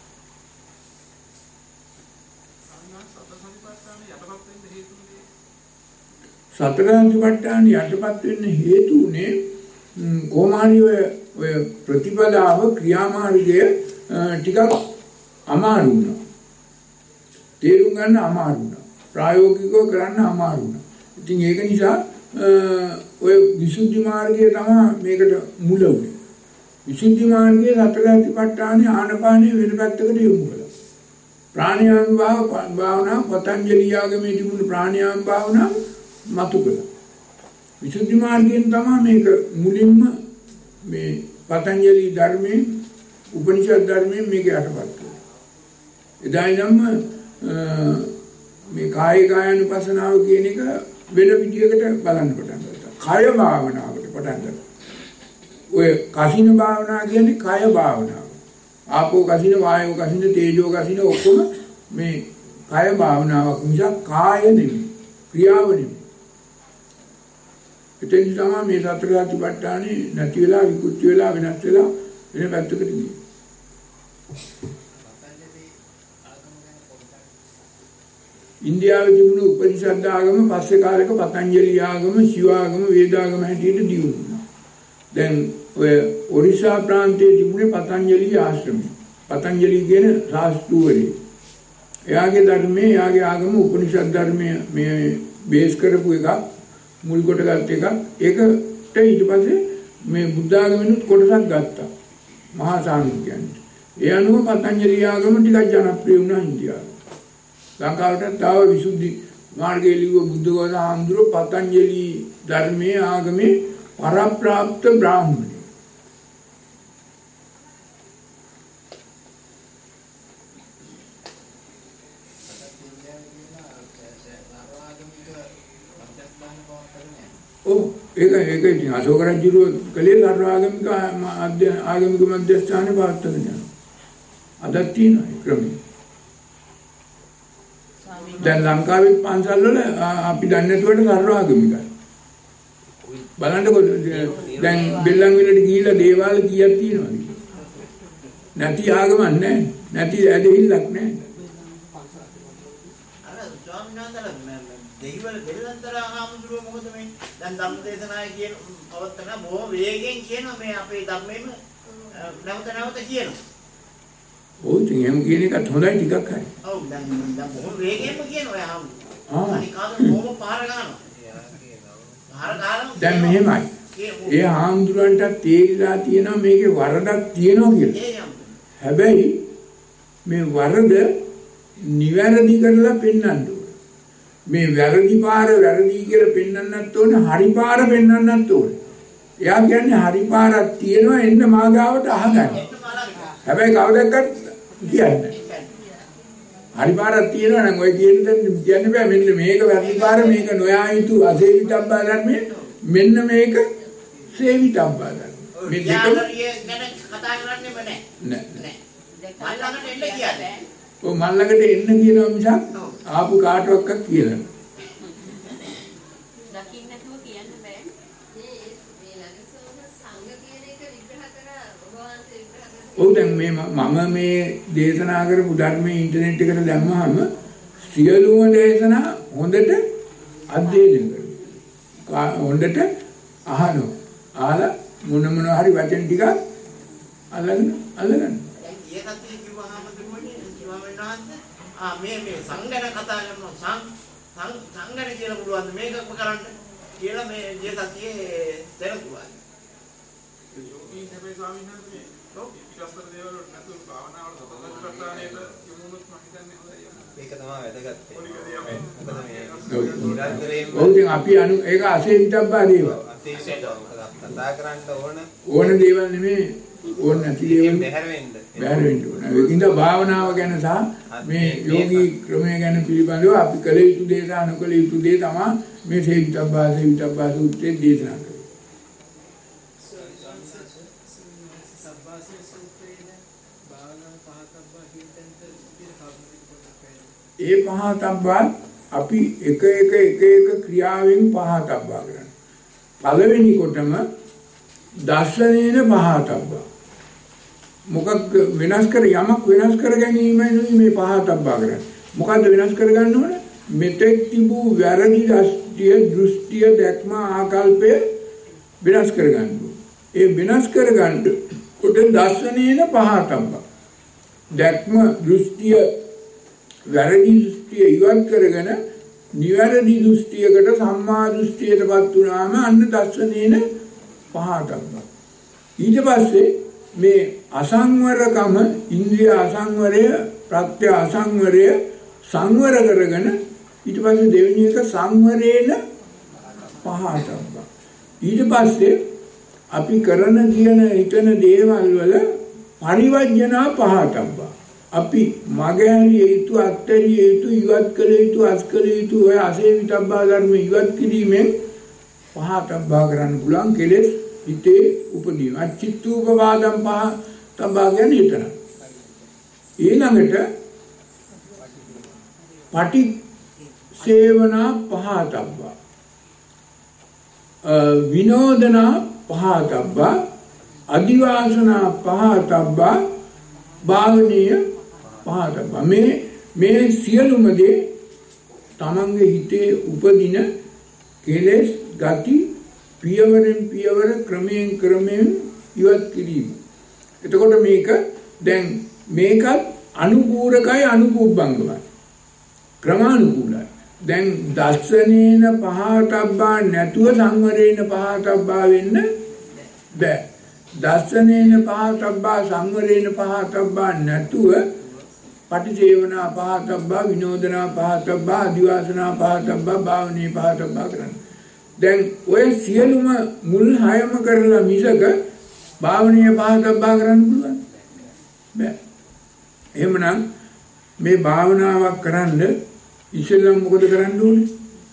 [SPEAKER 1] සතරාන්තිපට්ඨාන යටපත් වෙන්න හේතු උනේ කොමාරි ඔය ඔය ප්‍රතිපදාව ක්‍රියාමාර්ගය ටිකක් අමාරු වුණා. තේරුම් ගන්න අමාරු වුණා. ප්‍රායෝගිකව කරන්න අමාරු වුණා. ඉතින් ඒක නිසා ඔය විසුද්ධි මාර්ගය තමයි මේකට මුල උනේ. විසුද්ධි මාර්ගයේ සතර සතිපට්ඨානේ ආනපානේ වෙන පැත්තකට යොමු කළා. ප්‍රාණායාම භාවනා පතංජලි ආගමේ තිබුණු ප්‍රාණායාම භාවනා මතු කළා. විසුද්ධි මාර්ගයෙන් තමයි මේක මුලින්ම මේ පතංජලි ධර්මයේ උපනිෂද් ධර්මයේ මේක යටපත් කළා. එදා ඉඳන්ම මේ කාය කායानुපස්සනාව කියන එක වෙන විදියකට බලන්න පටන් ගත්තා. කාය භාවනාවට පටන් ගත්තා. ඔය කසින භාවනා කියන්නේ කාය භාවනාව. ආපෝ කසින වායෝ කසින තේජෝ කසින ඔක්කොම මේ කාය භාවනාවක් නිසා කාය නෙමෙයි ක්‍රියාව නෙමෙයි. එතෙන් තමයි මේ සතර සතිපට්ඨානේ නැති වෙලා විකෘති වෙලා වෙනස් වෙලා වෙන පැත්තකට ගියේ. ඉන්දියාවේ තිබුණු උපනිෂද් ආගම පස්සේ කාලෙක පතංජලි ආගම, ශිව ආගම, වේද ආගම හැටියට දියුණුවා. දැන් ඔය ඔරිස්සා ප්‍රාන්තයේ තිබුණේ පතංජලි ආශ්‍රමය. පතංජලි කියන ශාස්ත්‍රූවරේ. එයාගේ ධර්මයේ, එයාගේ ආගම උපනිෂද් ධර්මයේ මේ බේස් කරපු එකක්, මුල් කොටගත් එකක්. ඒකට ඊට පස්සේ මේ බුද්ධ ආගමෙනුත් කොටසක් ගත්තා. මහා සාංඝිකයන්ට. ඒ අනුව පතංජලි ආගම ටිකක් ජනප්‍රිය වුණා ඉන්දියාවේ. ලංකාවට තව විසුද්ධි මාර්ගයේ ලියව බුද්ධඝෝෂ ආන්දර පතංජලි ධර්මයේ ආගමේ පරප්‍රාප්ත බ්‍රාහ්මණය. ඔව් ඒක ඒක ඉතින් අශෝක රජුගේ කලේ සර්වාගමික ආගමික මධ්‍යස්ථානේ පවත්වගෙන යනවා. අදත් තියෙනවා ක්‍රමය. දැන් ලංකාවේ පන්සල් වල අපි දන්නේ නැතුවට සර්වාගමිකයි. බලන්නකො දැන් බෙල්ලන්විලට ගිහිල්ලා දේවාල කීයක් තියෙනවද? නැති ආගමක් නැහැ. නැති ඇදහිල්ලක් නැහැ.
[SPEAKER 6] අර ස්වාමීන් වහන්සේලා දෙහිවල බෙල්ලන්තර ආමතුරු මොකද මේ දැන් ධම්මදේශනාය කියන පවත්තන බොහොම වේගෙන් කියනවා මේ අපේ ධර්මෙම නැවත නැවත කියනවා. ඔව්
[SPEAKER 1] ඉතින් එහෙම කියන එකත් හොඳයි ටිකක් හරි.
[SPEAKER 6] ඔව් දැන් දැන් බොහොම වේගෙන්ම කියනවා එයා ආමතුරු. ආ අනික කාද බොහොම පාර ගන්නවා. පාර ගන්නවා.
[SPEAKER 1] දැන් මෙහෙමයි. ඒ ආමතුරුන්ට තේරිලා තියෙනවා මේකේ වරදක් තියෙනවා කියලා. හැබැයි මේ වරද නිවැරදි කරලා පෙන්වන්න ඕනේ. මේ වැරදි පාර වැරදි කියලා පෙන්වන්නත් ඕනේ, හරි පාර පෙන්වන්නත් ඕනේ. එයා කියන්නේ හරි පාරක් තියෙනවා එන්න මාගාවට අහගන්න. හැබැයි කවදක්වත් කියන්නේ හරි පාරක් තියෙනවා නම් ඔය කියන දේ කියන්න බෑ. මෙන්න මේක වැරදි පාර, මේක නොයා යුතු අසේවිතබ්බා ධර්මයේ, මෙන්න මේක සේවිතබ්බා ධර්ම.
[SPEAKER 6] මේ දෙකම ගැන කතා කරන්නේම නෑ.
[SPEAKER 1] නෑ.
[SPEAKER 6] මල්ලකට එන්න කියන්නේ.
[SPEAKER 1] ඔය මල්ලකට එන්න කියනවා මිසක් ආපු කාටවත් කියලා නෑ.
[SPEAKER 5] දකින්න නැතුව කියන්න බෑ. මේ මේ ළඟසෝම සංඝ කියන එක විග්‍රහ කර ඔබ වහන්සේ විග්‍රහ කරලා.
[SPEAKER 1] ඔව් දැන් මේ මම මේ දේශනා කරපු ධර්මයේ ඉන්ටර්නෙට් එකට දැම්මහම සියලුම දේශනා හොඳට අධ්‍යයනය කරනවා. හොඳට අහනවා. අහලා මොන මොන හරි වචන ටික අල්ලගෙන අල්ලගන්න.
[SPEAKER 6] ඒ සත්‍ය කිව්වහම දුන්නේ ස්වාමීන් වහන්සේ ආ මේ මේ සංගණ කතා කරනවා සං සංගණ කියලා පුළුවන් මේකම කරන්න කියලා මේ ඒ සත්‍යයේ තේරුවා.
[SPEAKER 3] යෝගී තමයි ස්වාමීන් වහන්සේ නෝ ඊටස්තර දේවල් නැතුව භාවනාවල සතත ප්‍රත්‍යානේට යමුනොත් මම හිතන්නේ හොඳයි.
[SPEAKER 6] ඒක තමයි වැදගත්.
[SPEAKER 1] ඔව් ඉතින් අපි අනු ඒක අසේවිතබ්බා දේවල්.
[SPEAKER 6] අසේවිතබ්බා කතා කරන්න ඕන
[SPEAKER 1] ඕන දේවල් නෙමෙයි ඕන නැති දේවල්
[SPEAKER 6] බැහැර වෙන්න.
[SPEAKER 1] බැහැර වෙන්න ඕන. ඒකින්ද භාවනාව ගැන සහ මේ යෝගී ක්‍රමය ගැන පිළිබඳව අපි කළ යුතු දේ සහ නොකළ යුතු දේ තමයි මේ සේවිතබ්බා සේවිතබ්බා සූත්‍රයේ දේශනා කරන්නේ. ඒ පහතබ්බා අපි එක එක එක එක ක්‍රියාවෙන් පහතබ්බා කරන්නේ. පළවෙනි කොටම දර්ශනේන පහතබ්බා. මොකක් වෙනස් කර යමක් වෙනස් කර ගැනීමයි මේ පහතබ්බා කරන්නේ. මොකද්ද වෙනස් කර ගන්න ඕන? මෙතෙක් තිබූ වැරදි දෘෂ්ටිය දෘෂ්ටිය දැක්ම ආකල්පය වෙනස් කර ගන්න ඕන. ඒ වෙනස් කර ගන්න කොට දර්ශනේන පහතබ්බා. දැක්ම දෘෂ්ටිය වැරදි දෘෂ්ටිය ඉවත් කරගෙන නිවැරදි දෘෂ්ටියකට සම්මා දෘෂ්ටියටපත් වුණාම අන්න දර්ශනේන පහතබ්බා. ඊට පස්සේ මේ අසංවරකම ඉන්ද්‍රිය අසංවරය ප්‍රත්‍ය අසංවරය සංවර කරගෙන ඊට පස්සේ දෙවෙනි එක සංවරේන පහතබ්බා. ඊට පස්සේ අපි කරන කියන හිතන දේවල් වල පරිවර්ජනා පහතබ්බා. අපි මගහැරිය යුතු අත්හැරිය යුතු ඉවත් කළ යුතු අස්කළ යුතු ඔය අසේවිතබ්බා ධර්ම ඉවත් කිරීමෙන් පහතබ්බා කරන්න පුළුවන් කෙලෙස් හිතේ උපදීම. අචිත්තූපවාදම් පහතබ්බා කියන්නේ එතන. ඊළඟට පටි සේවනා පහතබ්බා. විනෝදනා පහතබ්බා. අදිවාසනා පහතබ්බා. භාවනීය පහතබ්බා. මේ මේ සියලුම දේ තමන්ගේ හිතේ උපදින කෙලෙස් ගති පියවරෙන් පියවර ක්‍රමයෙන් ක්‍රමයෙන් ඉවත් කිරීම. එතකොට මේක දැන් මේකත් අනුපූරකයි අනුපුබ්බංගමයි. ක්‍රමානුකූලයි. දැන් දස්සනේන පහතබ්බා නැතුව සංවරේන පහතබ්බා වෙන්න බෑ. දස්සනේන පහතබ්බා සංවරේන පහතබ්බා නැතුව පටිසේවනා පහතබ්බා විනෝදනා පහතබ්බා අදිවාසනා පහතබ්බා භාවනීය පහතබ්බා කරන්න. දැන් ඔය සියලුම මුල් හයම කරලා මිසක භාවනීය පහතබ්බා කරන්න පුළුවන් බෑ. එහෙමනම් මේ භාවනාවක් කරන්න ඉස්සෙල්ලා මොකද කරන්න ඕනේ?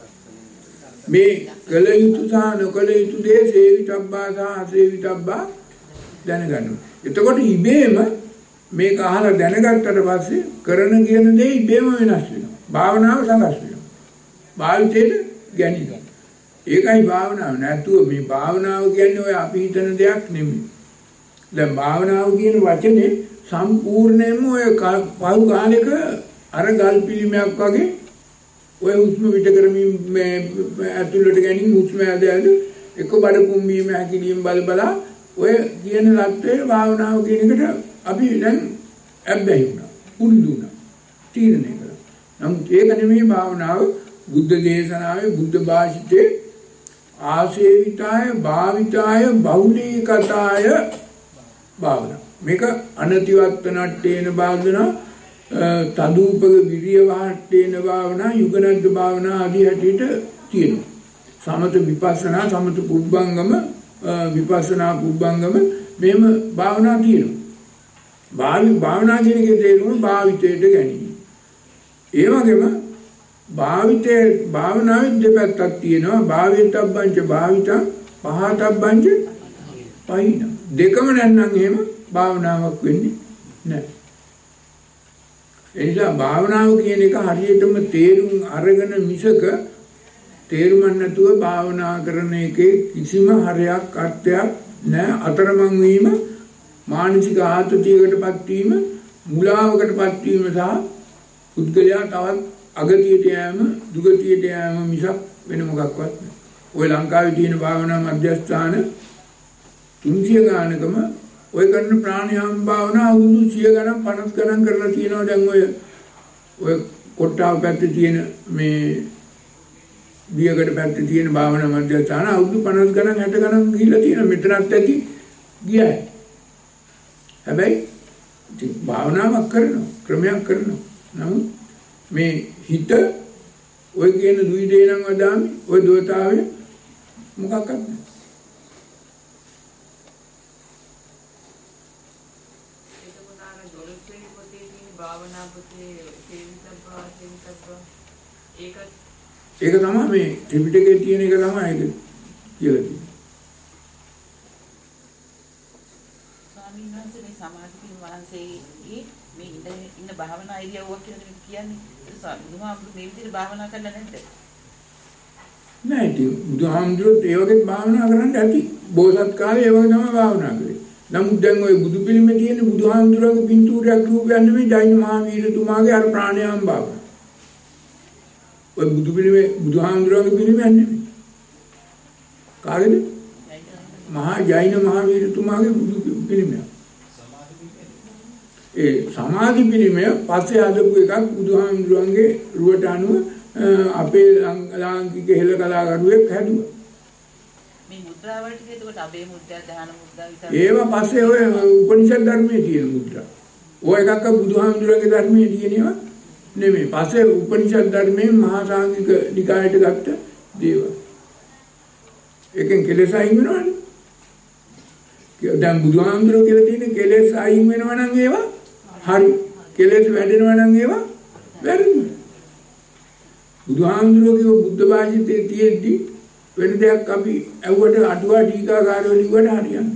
[SPEAKER 1] මේ කල යුතු සහ නොකල යුතු දේ සේවිතබ්බා සහ අසේවිතබ්බා දැනගන්න. එතකොට ඉබේම මේක අහලා දැනගත්තට පස්සේ කරන කියන දේ ඉබේම වෙනස් වෙනවා. භාවනාව සකස් වෙනවා. භාවිතයට ගැනීම. ඒකයි භාවනාව. නැතුව මේ භාවනාව කියන්නේ ඔය අපි හිතන දෙයක් නෙමෙයි. දැන් භාවනාව කියන වචනේ සම්පූර්ණයෙන්ම ඔය පහු කාලෙක අර ගල් පිළිමයක් වගේ ඔය හුස්ම පිට කරමින් මේ ඇතුළට ගැනීම හුස්ම ඇද ඇද එක බඩ කුම්බීම හැකිලිම් බල බලා ඔය කියන ලක්ෂයේ භාවනාව කියන එකට අපි දැන් අබ්බැහි වුණා. පුරුදු වුණා. තීරණය කළා. නමුත් ඒක නෙමෙයි භාවනාව. බුද්ධ දේශනාවේ බුද්ධ භාෂිතේ ආසේවිතාය භාවිතාය බහුලීකතාය භාවනාව. මේක අනතිවත්ත නට්ටේන භාවනා තදූපක විරිය වාට්ටේන භාවනා යුගනද්ද භාවනා ආදී හැටියට තියෙනවා. සමත විපස්සනා සමත පුබ්බංගම විපස්සනා පුබ්බංගම මෙහෙම භාවනා තියෙනවා. භාවි භාවනා කියන එකේ තේරුම භාවිතයට ගැනීම. ඒ වගේම භාවිතේ භාවනාවේ දෙපැත්තක් තියෙනවා. භාවිතබ්බංච භාවිතං පහතබ්බංච පහින. දෙකම නැත්නම් එහෙම භාවනාවක් වෙන්නේ නැහැ. එනිසා භාවනාව කියන එක හරියටම තේරුම් අරගෙන මිසක තේරුම් නැතුව භාවනා කරන එකේ කිසිම හරයක් අර්ථයක් නැහැ. අතරමං වීම මානසික ආතතියකටපත් වීම මුලාවකටපත් වීම සහ පුද්ගලයා තවත් අගතියට යෑම දුගතියට යෑම මිසක් වෙන මොකක්වත් නැහැ. ඔය ලංකාවේ තියෙන භාවනා මධ්‍යස්ථාන තුන්සිය ගානකම ඔය කරන ප්‍රාණයාම භාවනා අවුරුදු සිය ගණන් පනස් ගණන් කරලා තියෙනවා. දැන් ඔය ඔය කොට්ටාව පැත්තේ තියෙන මේ බියගඩ පැත්තේ තියෙන භාවනා මධ්‍යස්ථාන අවුරුදු පනස් ගණන් හැට ගණන් ගිහිල්ලා තියෙනවා. මෙතනත් ඇති ගියයි. හැබැයි ඉතින් භාවනාවක් කරනවා ක්‍රමයක් කරනවා. නමුත් මේ හිත ඔය කියන දුයි දේනම් වදාමි ඔය දෝතාවේ මොකක්වත් නැහැ.
[SPEAKER 4] භාවනා පුතේ සේවිතබ්බා සේවිතබ්බා ඒක
[SPEAKER 1] ඒක තමයි මේ ත්‍රිපිටකයේ තියෙන එක තමයි ඒක කියලා තියෙන්නේ.
[SPEAKER 4] ස්වාමීන් වහන්සේ මේ සමාධි වහන්සේගේ මේ ඉඳ ඉන්න භාවනා ඉරියව්වක් කියලා කියන්නේ ඒ බුදුහාමුදුරු මේ විදිහට භාවනා කරලා නැද්ද?
[SPEAKER 1] නෑ ඉතින් බුදුහාමුදුරුත් ඒ වගේ භාවනා කරන්න ඇති. බෝසත් කාලේ ඒ වගේ තමයි භාවනා කරේ. නමුත් දැන් ওই බුදු පිළිමේ තියෙන බුදුහාමුදුරුවගේ පින්තූරයක් රූපයක් නෙමෙයි ජෛන මහාවීරතුමාගේ අර ප්‍රාණයාම භාවනා. ඔය බුදු පිළිමේ බුදුහාමුදුරුවගේ පිළිමයක් නෙමෙයි. කාගේද? මහා ජෛන මහාවීරතුමාගේ බුදු පිළිමයක්. ඒ සමාධි පිළිමය පස්සේ හදපු එකක් බුදුහාමුදුරුවන්ගේ රුවට අනුව අපේ ලාංකික හෙළ කලාකරුවෙක් හැදුවා.
[SPEAKER 4] මේ මුද්‍රා වලට ඒකට අබේ මුද්‍රා ධාන මුද්‍රා විතර
[SPEAKER 1] ඒවා පස්සේ ඔය උපනිෂද් ධර්මයේ තියෙන මුද්‍රා. ඔය එකක්ක බුදුහාමුදුරගේ ධර්මයේ තියෙනවා නෙමෙයි. පස්සේ උපනිෂද් ධර්මයෙන් මහා සාංගික නිකායට ගත්ත දේවල්. එකෙන් කෙලෙස් අයින් වෙනවනේ. දැන් බුදුහාමුදුරුවෝ කියලා තියෙන කෙලෙස් අයින් වෙනවා නම් ඒවා හරි. කෙලෙස් වැඩෙනවා නම් ඒවා වැරදි. බුදුහාමුදුරුවෝ බුද්ධ භාෂිතයේ තියෙද්දි වෙන දෙයක් අපි ඇව්වට අටුවා ටීකාකාරයෝ ලිව්වට හරියන්නේ.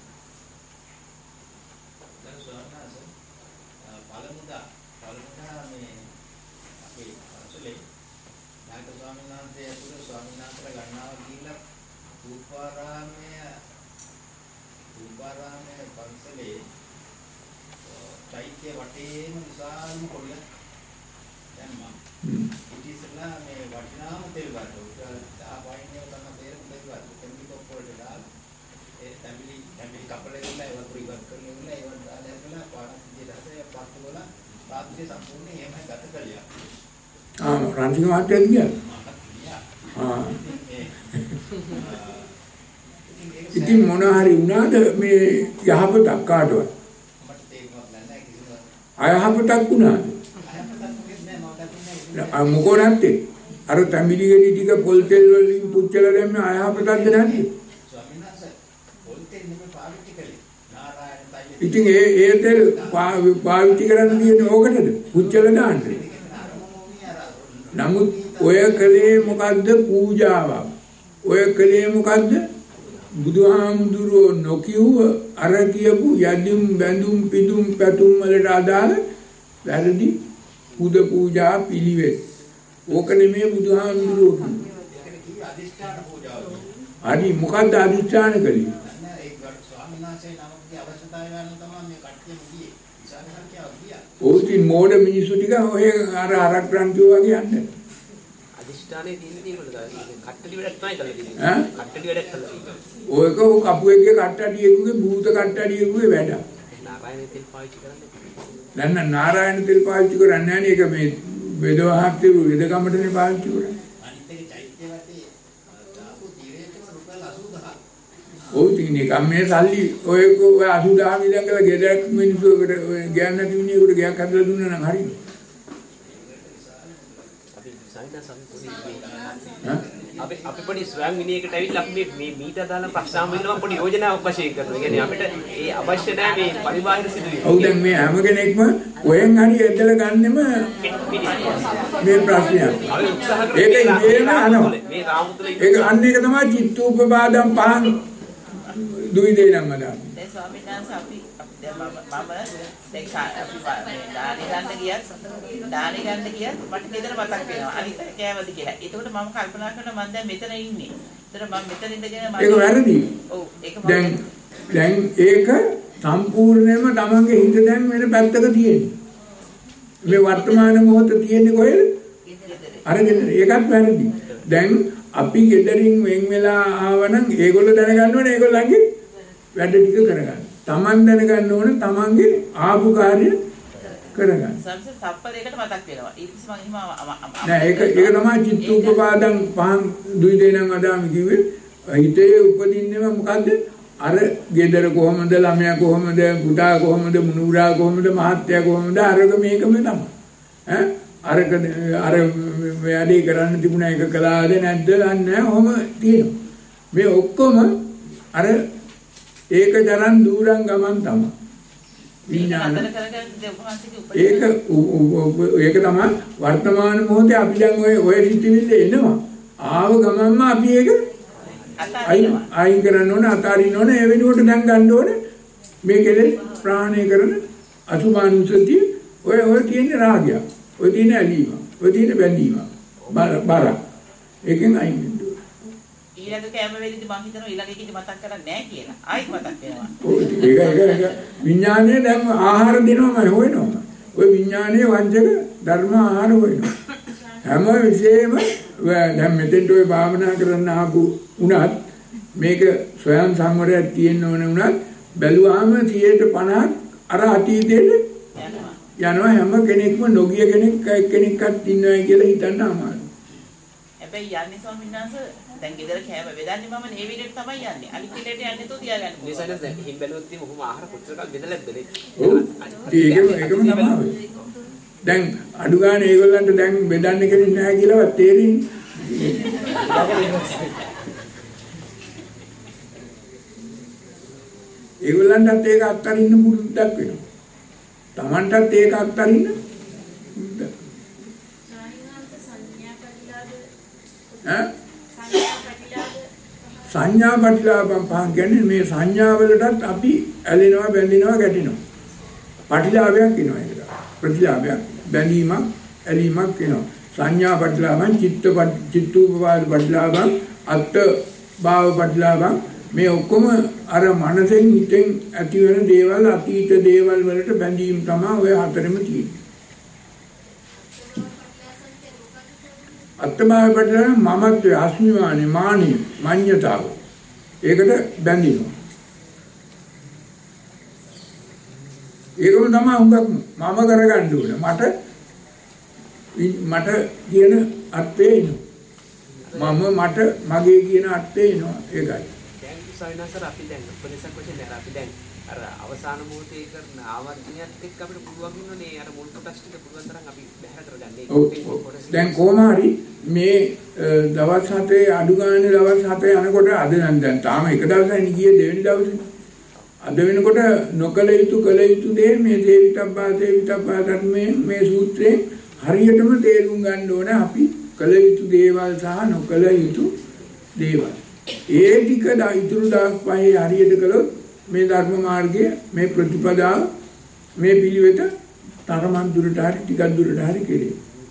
[SPEAKER 6] දැන් ස්වාමීනාස පළමුදා පළමුදා මේ අපේ අසලේ නායක ස්වාමීන් වහන්සේ අතුරු ස්වාමීන් වහන්සේලා ගන්නවා කියලා රූපාරාමයේ රූපාරාමයේ පන්සලේ චෛත්‍ය වටේම විශාලම කොළියක් දැම්මා. ඉතින් ඉස්සෙල්ලා මේ වටිනාම තෙල් ගන්න ආපයින්නේ තමයි තේරෙන්න දෙයක්. කෙනෙක් ඔක්කොල්ට දාලා ඒ තැඹිලි තැඹිලි කපලා ඉන්න ඒවා පුරිවත් කරගෙන ඉන්න ඒවා දාලා කරලා පාරක් විදියට හසේ පත්තු වල පාත්‍රය සම්පූර්ණ එහෙමයි ගත කළා.
[SPEAKER 1] ආ රන්සිංහ මහත්තයා කියනවා. ආ ඉතින් මොන හරි වුණාද මේ යහපතක් කාටවත්?
[SPEAKER 6] මට තේරුම්වත් නැහැ කිසිම
[SPEAKER 1] අයහපතක් වුණාද? මොකෝ නැත්තේ? අර තැඹිලි ගෙඩි ටික පොල් තෙල් වලින් පුච්චලා දැම්ම අයහපතක්ද නැද්ද?
[SPEAKER 6] ස්වාමීන් වහන්සේ පොල් තෙල් නෙමෙයි පාවිච්චි කළේ. නාරායන තෛල.
[SPEAKER 1] ඉතින් ඒ ඒ තෙල් පාවිච්චි කරන්න තියෙන්නේ ඕකටද? පුච්චලා දාන්න. නමුත් ඔය කලේ මොකද්ද පූජාවක්? ඔය කලේ මොකද්ද? බුදුහාමුදුරුවෝ නොකියුව අර කියපු යදිම් බැඳුම් පිදුම් පැතුම් වලට අදාළ වැරදි පුද පූජා පිළිවෙත්. ඕක නෙමෙයි බුදුහාමුදුරුවෝ කියන්නේ.
[SPEAKER 6] ඒකනේ කිව්ව අදිෂ්ඨාන පූජාව.
[SPEAKER 1] හරි මොකද්ද අදිෂ්ඨාන කළේ?
[SPEAKER 6] නැහැ ඒක ස්වාමීන් වහන්සේ නමකගේ අවශ්‍යතාවය ගන්න තමයි මේ කට්ටියම ගියේ. විශාල සංඛ්‍යාවක් ගියා.
[SPEAKER 1] ඔය ඉතින් මෝඩ මිනිස්සු ටික ඔය අර අරක් රන්තිෝ වගේ යන්නේ.
[SPEAKER 3] අදිෂ්ඨානේ තියෙන දේවල් කට්ටඩි වැඩක් තමයි කරලා තියෙන්නේ.
[SPEAKER 1] ඈ?
[SPEAKER 3] කට්ටඩි වැඩක් කරලා තියෙන්නේ.
[SPEAKER 1] ඔයක කපුවෙක්ගේ කට්ටඩියෙකුගේ භූත කට්ටඩියෙකුගේ වැඩ.
[SPEAKER 3] නාරායන තෙල් පාවිච්චි කරන්නේ.
[SPEAKER 1] දැන් නාරායන තෙල් පාවිච්චි කරන්නේ නැහැ නේ. ඒක මේ බෙදවහක් තිබු වෙදකමටනේ පාවිච්චි කරන්නේ.
[SPEAKER 6] අනිත් එක චෛත්‍ය වටේ දාපු තීරයේම රුපියල් අසූදහක්.
[SPEAKER 1] ඔව් ඉතින් නිකම් මේ සල්ලි ඔය ඔය අසූදහක් ඉඳලා ගෙදරක් මිනිස්සුකට ගෑන් නැති මිනිහෙකුට ගයක් හදලා දුන්නා නම් හරියි.
[SPEAKER 3] අපි සංඥා සම්පූර්ණ අපි අපි පොඩි ස්වයං විනයකට ඇවිල්ලා අපි මේ මේ මීට දාලා ප්‍රශ්න වෙනවා පොඩි යෝජනාවක් වශයෙන් කරනවා. ඒ කියන්නේ අපිට ඒ අවශ්‍ය නැහැ මේ පරිබාහිර සිදුවීම්.
[SPEAKER 1] ඔව් දැන් මේ හැම කෙනෙක්ම ඔයෙන් හරි ඇදලා ගන්නෙම මේ ප්‍රශ්නයක්.
[SPEAKER 3] අපි උත්සාහ කරමු
[SPEAKER 1] ඒක ඉබේම අනවා.
[SPEAKER 3] මේ රාමුතුල
[SPEAKER 1] ඒක අන්න එක තමයි චිත්තෝපපාදම් පහන් දුයි දෙනම් අදා.
[SPEAKER 4] දැන් ස්වාමීන් වහන්සේ අපි දැන් මම මම දැන් අපි දානි ගන්න ගියත් දානි ගන්න ගියත් මට ගෙදර මතක් වෙනවා අනිත් කෑවද කියලා. ඒකෝට මම කල්පනා කරනවා මම දැන් මෙතන ඉන්නේ. ඒතර මම මෙතන ඉඳගෙන මම
[SPEAKER 1] ඒක වැරදි.
[SPEAKER 4] ඔව් ඒක
[SPEAKER 1] දැන් දැන් ඒක සම්පූර්ණයෙන්ම තමන්ගේ හිත දැන් වෙන පැත්තක තියෙන්නේ. මේ වර්තමාන මොහොත තියෙන්නේ කොහෙද? අර ගෙදර. ඒකත් වැරදි. දැන් අපි ගෙදරින් වෙන් වෙලා ආවනම් ඒගොල්ලෝ දැනගන්න ඕනේ ඒගොල්ලන්ගේ වැඩ ටික කරගන්න. තමන් දැනගන්න ඕනේ තමන්ගේ ආපු කාර්ය කරගන්න.
[SPEAKER 4] සංස තප්පරයකට මතක් වෙනවා. ඊට පස්සේ මම
[SPEAKER 1] නෑ ඒක ඒක තමයි චිත්තෝපපාදම් පහන් දුයි දෙනම් අදාම කිව්වේ. හිතේ උපදින්නේම මොකද්ද? අර ගෙදර කොහමද, ළමයා කොහමද, පුතා කොහමද, මුනුරා කොහමද, මහත්තයා කොහමද, අරක මේකම තමයි. ඈ අරක අර වැඩේ කරන්න තිබුණා ඒක කළාද නැද්ද දන්නේ ඔහම තියෙනවා. මේ ඔක්කොම අර ඒක තරම් දුරන් ගමන් තමයි. විඥාන ඒක ඒක තමයි වර්තමාන මොහොතේ අපි දැන් ඔය ඔය සිතිවිල්ල එනවා. ආව ගමන්ම අපි ඒක අයින් අයින් කරන්න ඕන, අතාරින්න ඕන. ඒ වෙනුවට දැන් ගන්න ඕන මේ කෙලෙස් ප්‍රාණය කරන අසුභානුසතිය. ඔය ඔය තියෙන රාගය, ඔය තියෙන ඇලීම, ඔය තියෙන බැඳීම බර බර එකෙන් අයින් වෙන්න ඕන.
[SPEAKER 4] ඊළඟ කැම වෙලෙදි මං හිතනවා ඊළඟ එකේදී මතක් කරන්නේ නැහැ කියලා. ආයෙත් මතක් වෙනවා.
[SPEAKER 1] ඔය ඒක ඒක ඒක විඥානයේ දැන් ආහාර දෙනවමයි හොයනවා. ඔය විඥානයේ වංචක ධර්ම ආහාර හොයනවා. හැම විශේෂම දැන් මෙතෙන්ට ඔය භාවනා කරන්න ආපු උනත් මේක ස්වයං සංවරයක් තියෙන්න ඕන උනත් බැලුවාම සියයට පනහක් අර අතීතයේ යනවා. හැම කෙනෙක්ම නොගිය කෙනෙක් එක්කෙනෙක්වත් ඉන්නවා කියලා හිතන්න අමාරුයි.
[SPEAKER 4] හැබැයි යන්නේ ස්වාමීන් වහන්සේ දැන් ගෙදර කෑම බෙදන්නේ මම මේ විදිහට තමයි යන්නේ. අනිත් පිටේට යන්නේ තෝ තියාගන්න.
[SPEAKER 7] මේ සයිඩස් දැන් හිම් බැලුවොත් ඉතින් කොහොම ආහාර කොච්චර කල් බෙදලාද නේ?
[SPEAKER 1] ඔව්. ඒකම ඒකම තමයි. දැන් අඩු ගන්න ඒගොල්ලන්ට දැන් බෙදන්න කෙනෙක් නැහැ කියලාවත් තේරෙන්නේ. ඒගොල්ලන්ටත් ඒක අත්හරින්න මුරුද්දක් වෙනවා. Tamanටත් ඒක අත්හරින්න මුරුද්දක්. සංඥා ප්‍රතිලාභම් පහන් කියන්නේ මේ සංඥා වලටත් අපි ඇලෙනවා බැඳෙනවා ගැටෙනවා. ප්‍රතිලාභයක් එනවා ඒක. ප්‍රතිලාභයක් බැඳීමක් ඇලීමක් එනවා. සංඥා ප්‍රතිලාභම් චිත්ත චිත්තූපවාද ප්‍රතිලාභම් අත්ත භාව ප්‍රතිලාභම් මේ ඔක්කොම අර මනසෙන් හිතෙන් ඇති වෙන දේවල් අතීත දේවල් වලට බැඳීම් තමයි ඔය හතරෙම තියෙන්නේ. අත්භාව ප්‍රතිලාභ මමත්වයේ අස්මිමානේ මානිය මාන්‍යතාව. ඒකට බැඳිනවා. ඒකම තමයි හුඟක් මම කරගන්න ඕනේ. මට මට කියන අර්ථය එනවා. මම මට මගේ කියන අර්ථය එනවා. ඒකයි.
[SPEAKER 7] සයිනසර අපි දැන් උපදේශක් වශයෙන් දැන් අපි දැන් අර අවසාන මොහොතේ කරන ආවර්තනයත් එක්ක අපිට පුළුවන් ඉන්නනේ අර මුල් කොටස් ටික පුළුවන් තරම් අපි බැහැර කරගන්න.
[SPEAKER 1] දැන් කොහොම හරි මේ දවස් හතේ අඩු ගානේ දවස් හතේ යනකොට අද නම් දැන් තාම එක දවසයි ගියේ දෙවෙනි දවසේ. අද වෙනකොට නොකල යුතු කල යුතු දේ මේ දේවිතබ්බා දේවිතබ්බා ධර්මයේ මේ සූත්‍රයෙන් හරියටම තේරුම් ගන්න ඕනේ අපි කල යුතු දේවල් සහ නොකල යුතු දේවල්. ඒ ටික ඉතුරු දවස් පහේ හරියට කළොත් මේ ධර්ම මාර්ගය මේ ප්‍රතිපදාව මේ පිළිවෙත තරමන් දුරට හරි ටිකක් දුරට හරි කෙරේ.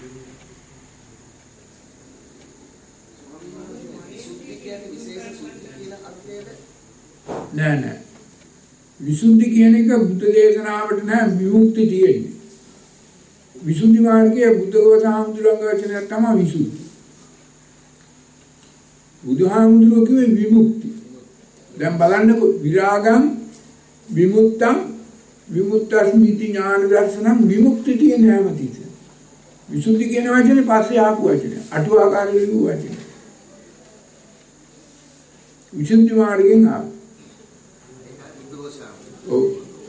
[SPEAKER 1] නෑ නෑ විසුද්ධි කියන එක බුද්ධ දේශනාවට නෑ විමුක්ති තියෙන්නේ. විසුද්ධි මාර්ගයේ බුද්ධඝෝෂ හාමුදුරුවන්ගේ වචනයක් තමයි විසුද්ධි. බුදුහාමුදුරුවෝ කිව්වේ විමුක්ති. දැන් බලන්නකො විරාගම් විමුක්තම් විමුක්තස්මිති ඥාන දර්ශනම් විමුක්ති කියන හැමතිස්සෙ. විසුද්ධි කියන වචනේ පස්සේ ආපු වචනේ. අටුවාකාරී වූ වචනේ. විසුද්ධි මාර්ගයෙන් ආපු. ඔව්.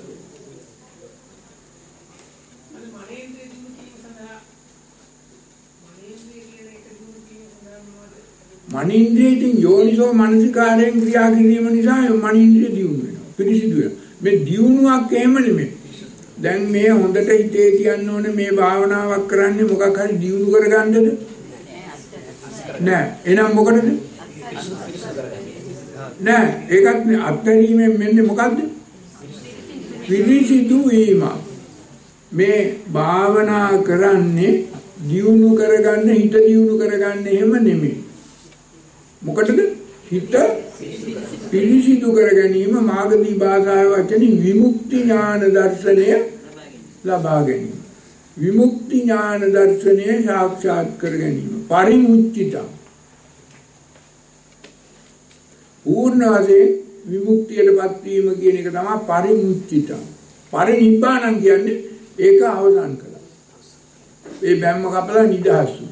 [SPEAKER 1] මනින්ද්‍රියෙන් යෝනිසෝ මනසිකාරයෙන් ක්‍රියා කිරීම නිසා මනින්ද්‍රිය දියුණු වෙනවා. පිරිසිදු වෙනවා. මේ දියුණුවක් එහෙම නෙමෙයි. දැන් මේ හොඳට හිතේ තියන්න ඕනේ මේ භාවනාවක් කරන්නේ මොකක් හරි දියුණු කරගන්නද? නෑ. එහෙනම් මොකටද? නෑ. ඒකත් අත්හැරීමෙන් මෙන්නේ මොකද්ද? පිරිසිදු වීම. මේ භාවනා කරන්නේ දියුණු කරගන්න හිත දියුණු කරගන්න එහෙම නෙමෙයි. මොකටද? හිත පිරිසිදු කර ගැනීම මාගදී භාෂාවේ වචනේ විමුක්ති ඥාන දර්ශනය ලබා ගැනීම. විමුක්ති ඥාන දර්ශනය සාක්ෂාත් කර ගැනීම. පරිමුච්චිතං. පූර්ණ වශයෙන් විමුක්තියටපත් වීම කියන එක තමයි පරිමුච්චිතං. පරිනිබ්බාණං කියන්නේ ඒක අවසන් කළා. ඒ බැම්ම කපලා නිදහස් වුණා.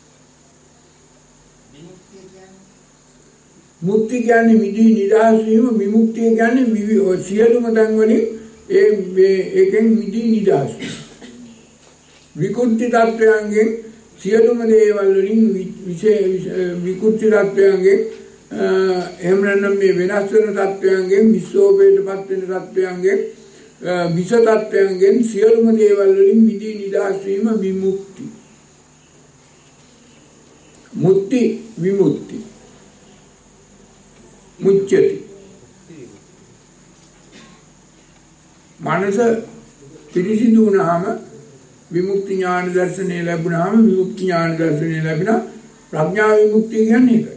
[SPEAKER 1] මුක්ති කියන්නේ මිදී නිදහස් වීම, විමුක්තිය කියන්නේ සියලුම තන් වලින් ඒ ඒකෙන් මිදී නිදහස් වීම. විකෘති tattvayangen සියලුම දේවල් වලින් විශේෂ විකෘති tattvayangen එහෙම නැත්නම් මේ වෙනස් වෙන tattvayangen විශ්වෝපේටපත් වෙන tattvayangen විෂ tattvayangen සියලුම දේවල් වලින් මිදී නිදහස් වීම විමුක්ති. මුක්ති විමුක්ති මුච්චති. මනස පිරිසිදු වුණාම විමුක්ති ඥාන දර්ශනය ලැබුණාම විමුක්ති ඥාන දර්ශනය ලැබුණා. ප්‍රඥා විමුක්තිය කියන්නේ ඒකයි.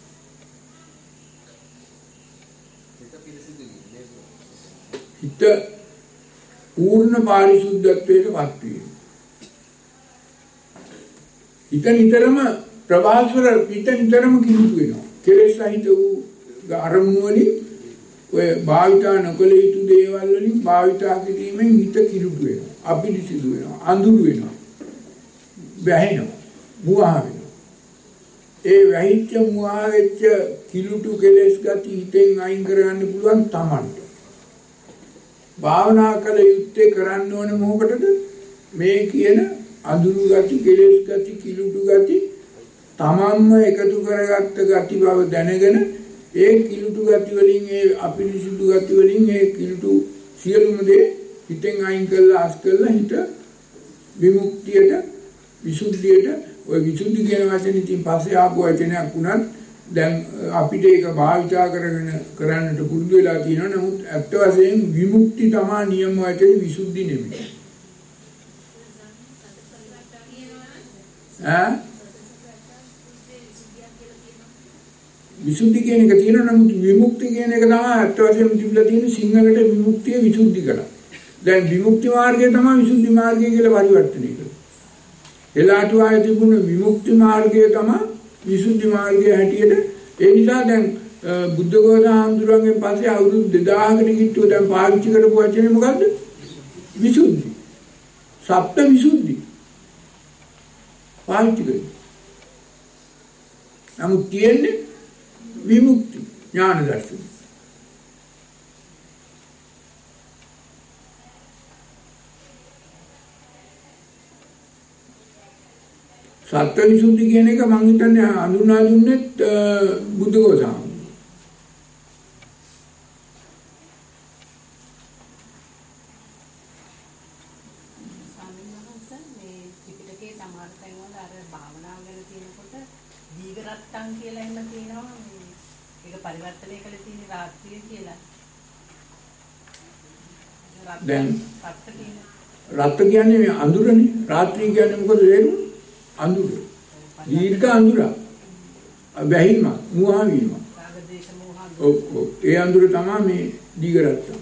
[SPEAKER 1] හිත පූර්ණ පාරිශුද්ධත්වයට පත් වීම. හිත නිතරම ප්‍රභාස්වර හිත නිතරම කිලිටු වෙනවා. කෙලෙස් සහිත වූ අරමුණු වලින් ඔය භාවිතා නොකළ යුතු දේවල් වලින් භාවිතා කිරීමෙන් හිත කිලුට වෙනවා. අපිරිසිදු වෙනවා. අඳුරු වෙනවා. වැහෙනවා. මුවා වෙනවා. ඒ වැහිච්ච මුවා වෙච්ච කිලුටු කෙලස් ගති හිතෙන් අයින් කරගන්න පුළුවන් Tamanට. භාවනා කළ යුත්තේ කරන්න ඕනේ මොකටද? මේ කියන අඳුරු ගති, කෙලස් ගති, කිලුටු ගති තමන්ම එකතු කරගත්ත ගති බව දැනගෙන ඒ කිලුටු ගති වලින් ඒ අපිරිසුදු ගති වලින් ඒ කිලුටු සියලුම දේ හිතෙන් අයින් කරලා අස් කරලා හිත විමුක්තියට විසුද්ධියට ඔය විසුද්ධි කියන වචනේ ඉතින් පස්සේ ආපු වචනයක් වුණත් දැන් අපිට ඒක භාවිතා කරගෙන කරන්නට පුරුදු වෙලා තියෙනවා. නමුත් ඇත්ත වශයෙන් විමුක්ති තමයි නියම වචනේ, විසුද්ධි නෙමෙයි. ඈ විසුද්ධි කියන එක තියෙනවා. නමුත් විමුක්ති කියන එක තමයි ඇත්ත වශයෙන්ම තිබිලා තියෙන සිංහලට විමුක්තිය විසුද්ධි කරා. දැන් විමුක්ති මාර්ගය තමයි විසුද්ධි මාර්ගය කියලා පරිවර්තනය කළා. එලාට ආයේ තිබුණ විමුක්ති මාර්ගය තමයි විසුද්ධි මාර්ගය හැටියට. ඒ නිසා දැන් බුද්ධඝෝෂ ආන්දෝලනයෙන් පස්සේ අවුරුදු දෙදාහකට කිට්ටුව දැන් පාවිච්චි කරපු වචනේ මොකද්ද? විසුද්ධි. සප්ත විසුද්ධි. පාවිච්චි කරේ. නමුත් කියන්නේ විමුක්ති ඥාන දර්ශනය. සත්‍ය විසුද්ධි කියන එක මම හිතන්නේ හඳුනා දුන්නේ බුද්ධඝෝෂ ආමතුරු.
[SPEAKER 5] ස්වාමීන් වහන්සේ මේ ත්‍රිපිටකයේ සමහර තැන්වල අර භාවනාව ගැන කියනකොට දීඝරත්තං කියලා එහෙම තියෙනවා. ඒක පරිවර්තනය කළ තියෙන රාත්‍රිය කියලා.
[SPEAKER 1] දැන්
[SPEAKER 5] රත්ත කියන
[SPEAKER 1] රත්ත කියන්නේ මේ අඳුරනේ. රාත්‍රිය කියන්නේ මොකද වෙන්නේ? අඳුර. දීර්ඝ අඳුර. වැහිම, මුවා වීම.
[SPEAKER 5] රාගදේශ මොහ
[SPEAKER 1] ඔව් ඔව්. ඒ අඳුර තමයි මේ දීඝරත්තං.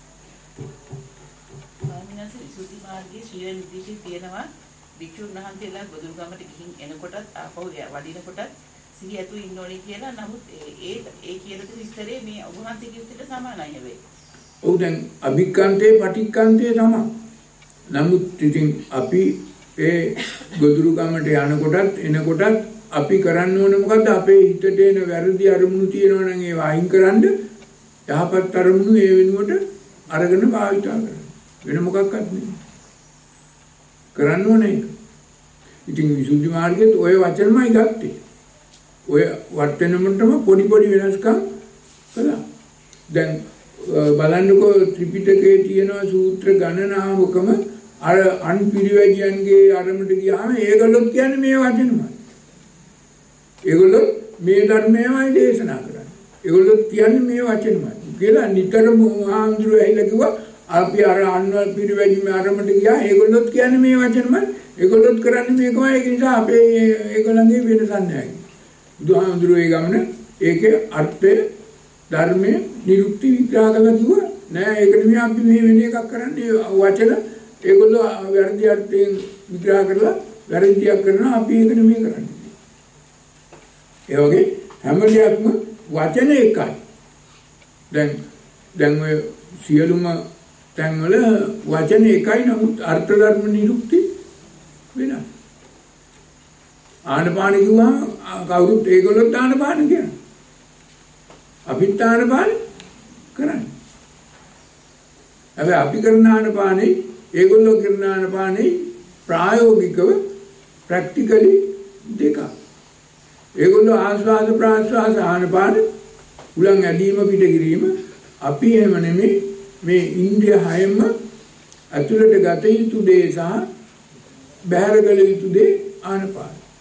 [SPEAKER 4] ස්වාමීන් විසුද්ධි මාර්ගයේ ශ්‍රී නිදේශයේ තියෙනවා වික්ෂුන් වහන්සේලා ගොදුරුගමට ගිහින් එනකොටත් ආපහු වඩිනකොටත් සිහි ඇතු ඉන්න ඕනේ කියලා. නමුත් ඒ ඒ කියන විස්තරේ මේ ඔබ වහන්සේ කිව්වට සමානයි හැබැයි.
[SPEAKER 1] ඔව් දැන් අභික්ඛන්තේ පටික්ඛන්තේ තමයි. නමුත් ඉතින් අපි ඒ ගොදුරුගමට යනකොටත් එනකොටත් අපි කරන්න ඕනේ මොකද්ද? අපේ හිතට එන වැරදි අරමුණු තියෙනවා නම් ඒවා අයින් කරන්න යහපත් අරමුණු ඒ වෙනුවට අරගෙන භාවිතා කරන්න. වෙන මොකක්වත් නෙමෙයි. කරන්න ඕනේ ඒක. ඉතින් විසුද්ධි මාර්ගයේත් ওই වචනමයි ගත්තේ. ඔය වර්තනමටම පොඩි පොඩි වෙනස්කම් කළා. දැන් බලන්නකෝ ත්‍රිපිටකයේ තියෙන සූත්‍ර ගණනාවකම අර අන්පිරිවැජියන්ගේ අරමුණට ගියාම ඒගොල්ලෝ කියන්නේ මේ වචනමයි. ඒගොල්ලෝ මේ ධර්මයමයි දේශනා කරන්නේ. ඒගොල්ලෝ කියන්නේ මේ වචනමයි. කියලා නිතරම ආන්දරු ඇහිලා කිව්වා අපි අර අන්පිරිවැජිම අරමුණට ගියා ඒගොල්ලෝ කියන්නේ මේ වචනමයි. ඒගොල්ලෝ කරන්නේ මේකමයි. ඒක නිසා අපේ ඒගොල්ලන්ගේ වෙනසක් නැහැ. බුදුහාමුදුරුවෝ ඒ ගමන ඒකේ අර්ථය ධර්මයේ නිරුක්ති විග්‍රහ කරලා කිව්වා නෑ ඒක නෙමෙයි අපි මේ වෙන එකක් කරන්නේ වචන ඒගොල්ලෝ වැරදි අර්ථයෙන් විග්‍රහ කරලා වැරදියක් කරනවා අපි ඒක නෙමෙයි කරන්නේ. ඒ වගේ හැම දෙයක්ම වචන එකයි. දැන් දැන් ඔය සියලුම තැන්වල වචන එකයි නමුත් අර්ථ ධර්ම නිරුක්ති වෙනස්. ආනපාන කිව්වම කවුරුත් ඒගොල්ලෝ ආනපාන කියනවා. අපිත් ආනපාන කරන්නේ. හැබැයි අපි කරන ආනපානේ ඒගොල්ලෝ කරන ආනපානේ ප්‍රායෝගිකව ප්‍රැක්ටිකලි දෙක. ඒගොල්ලෝ ආස්වාද ප්‍රාස්වාද ආනපාන උලන් ඇදීම පිට කිරීම අපි එහෙම නෙමෙයි මේ ඉන්ද්‍රිය හයෙම අතුලට ගත යුතු දේ සහ බහැර කළ යුතු දේ ආනපාන.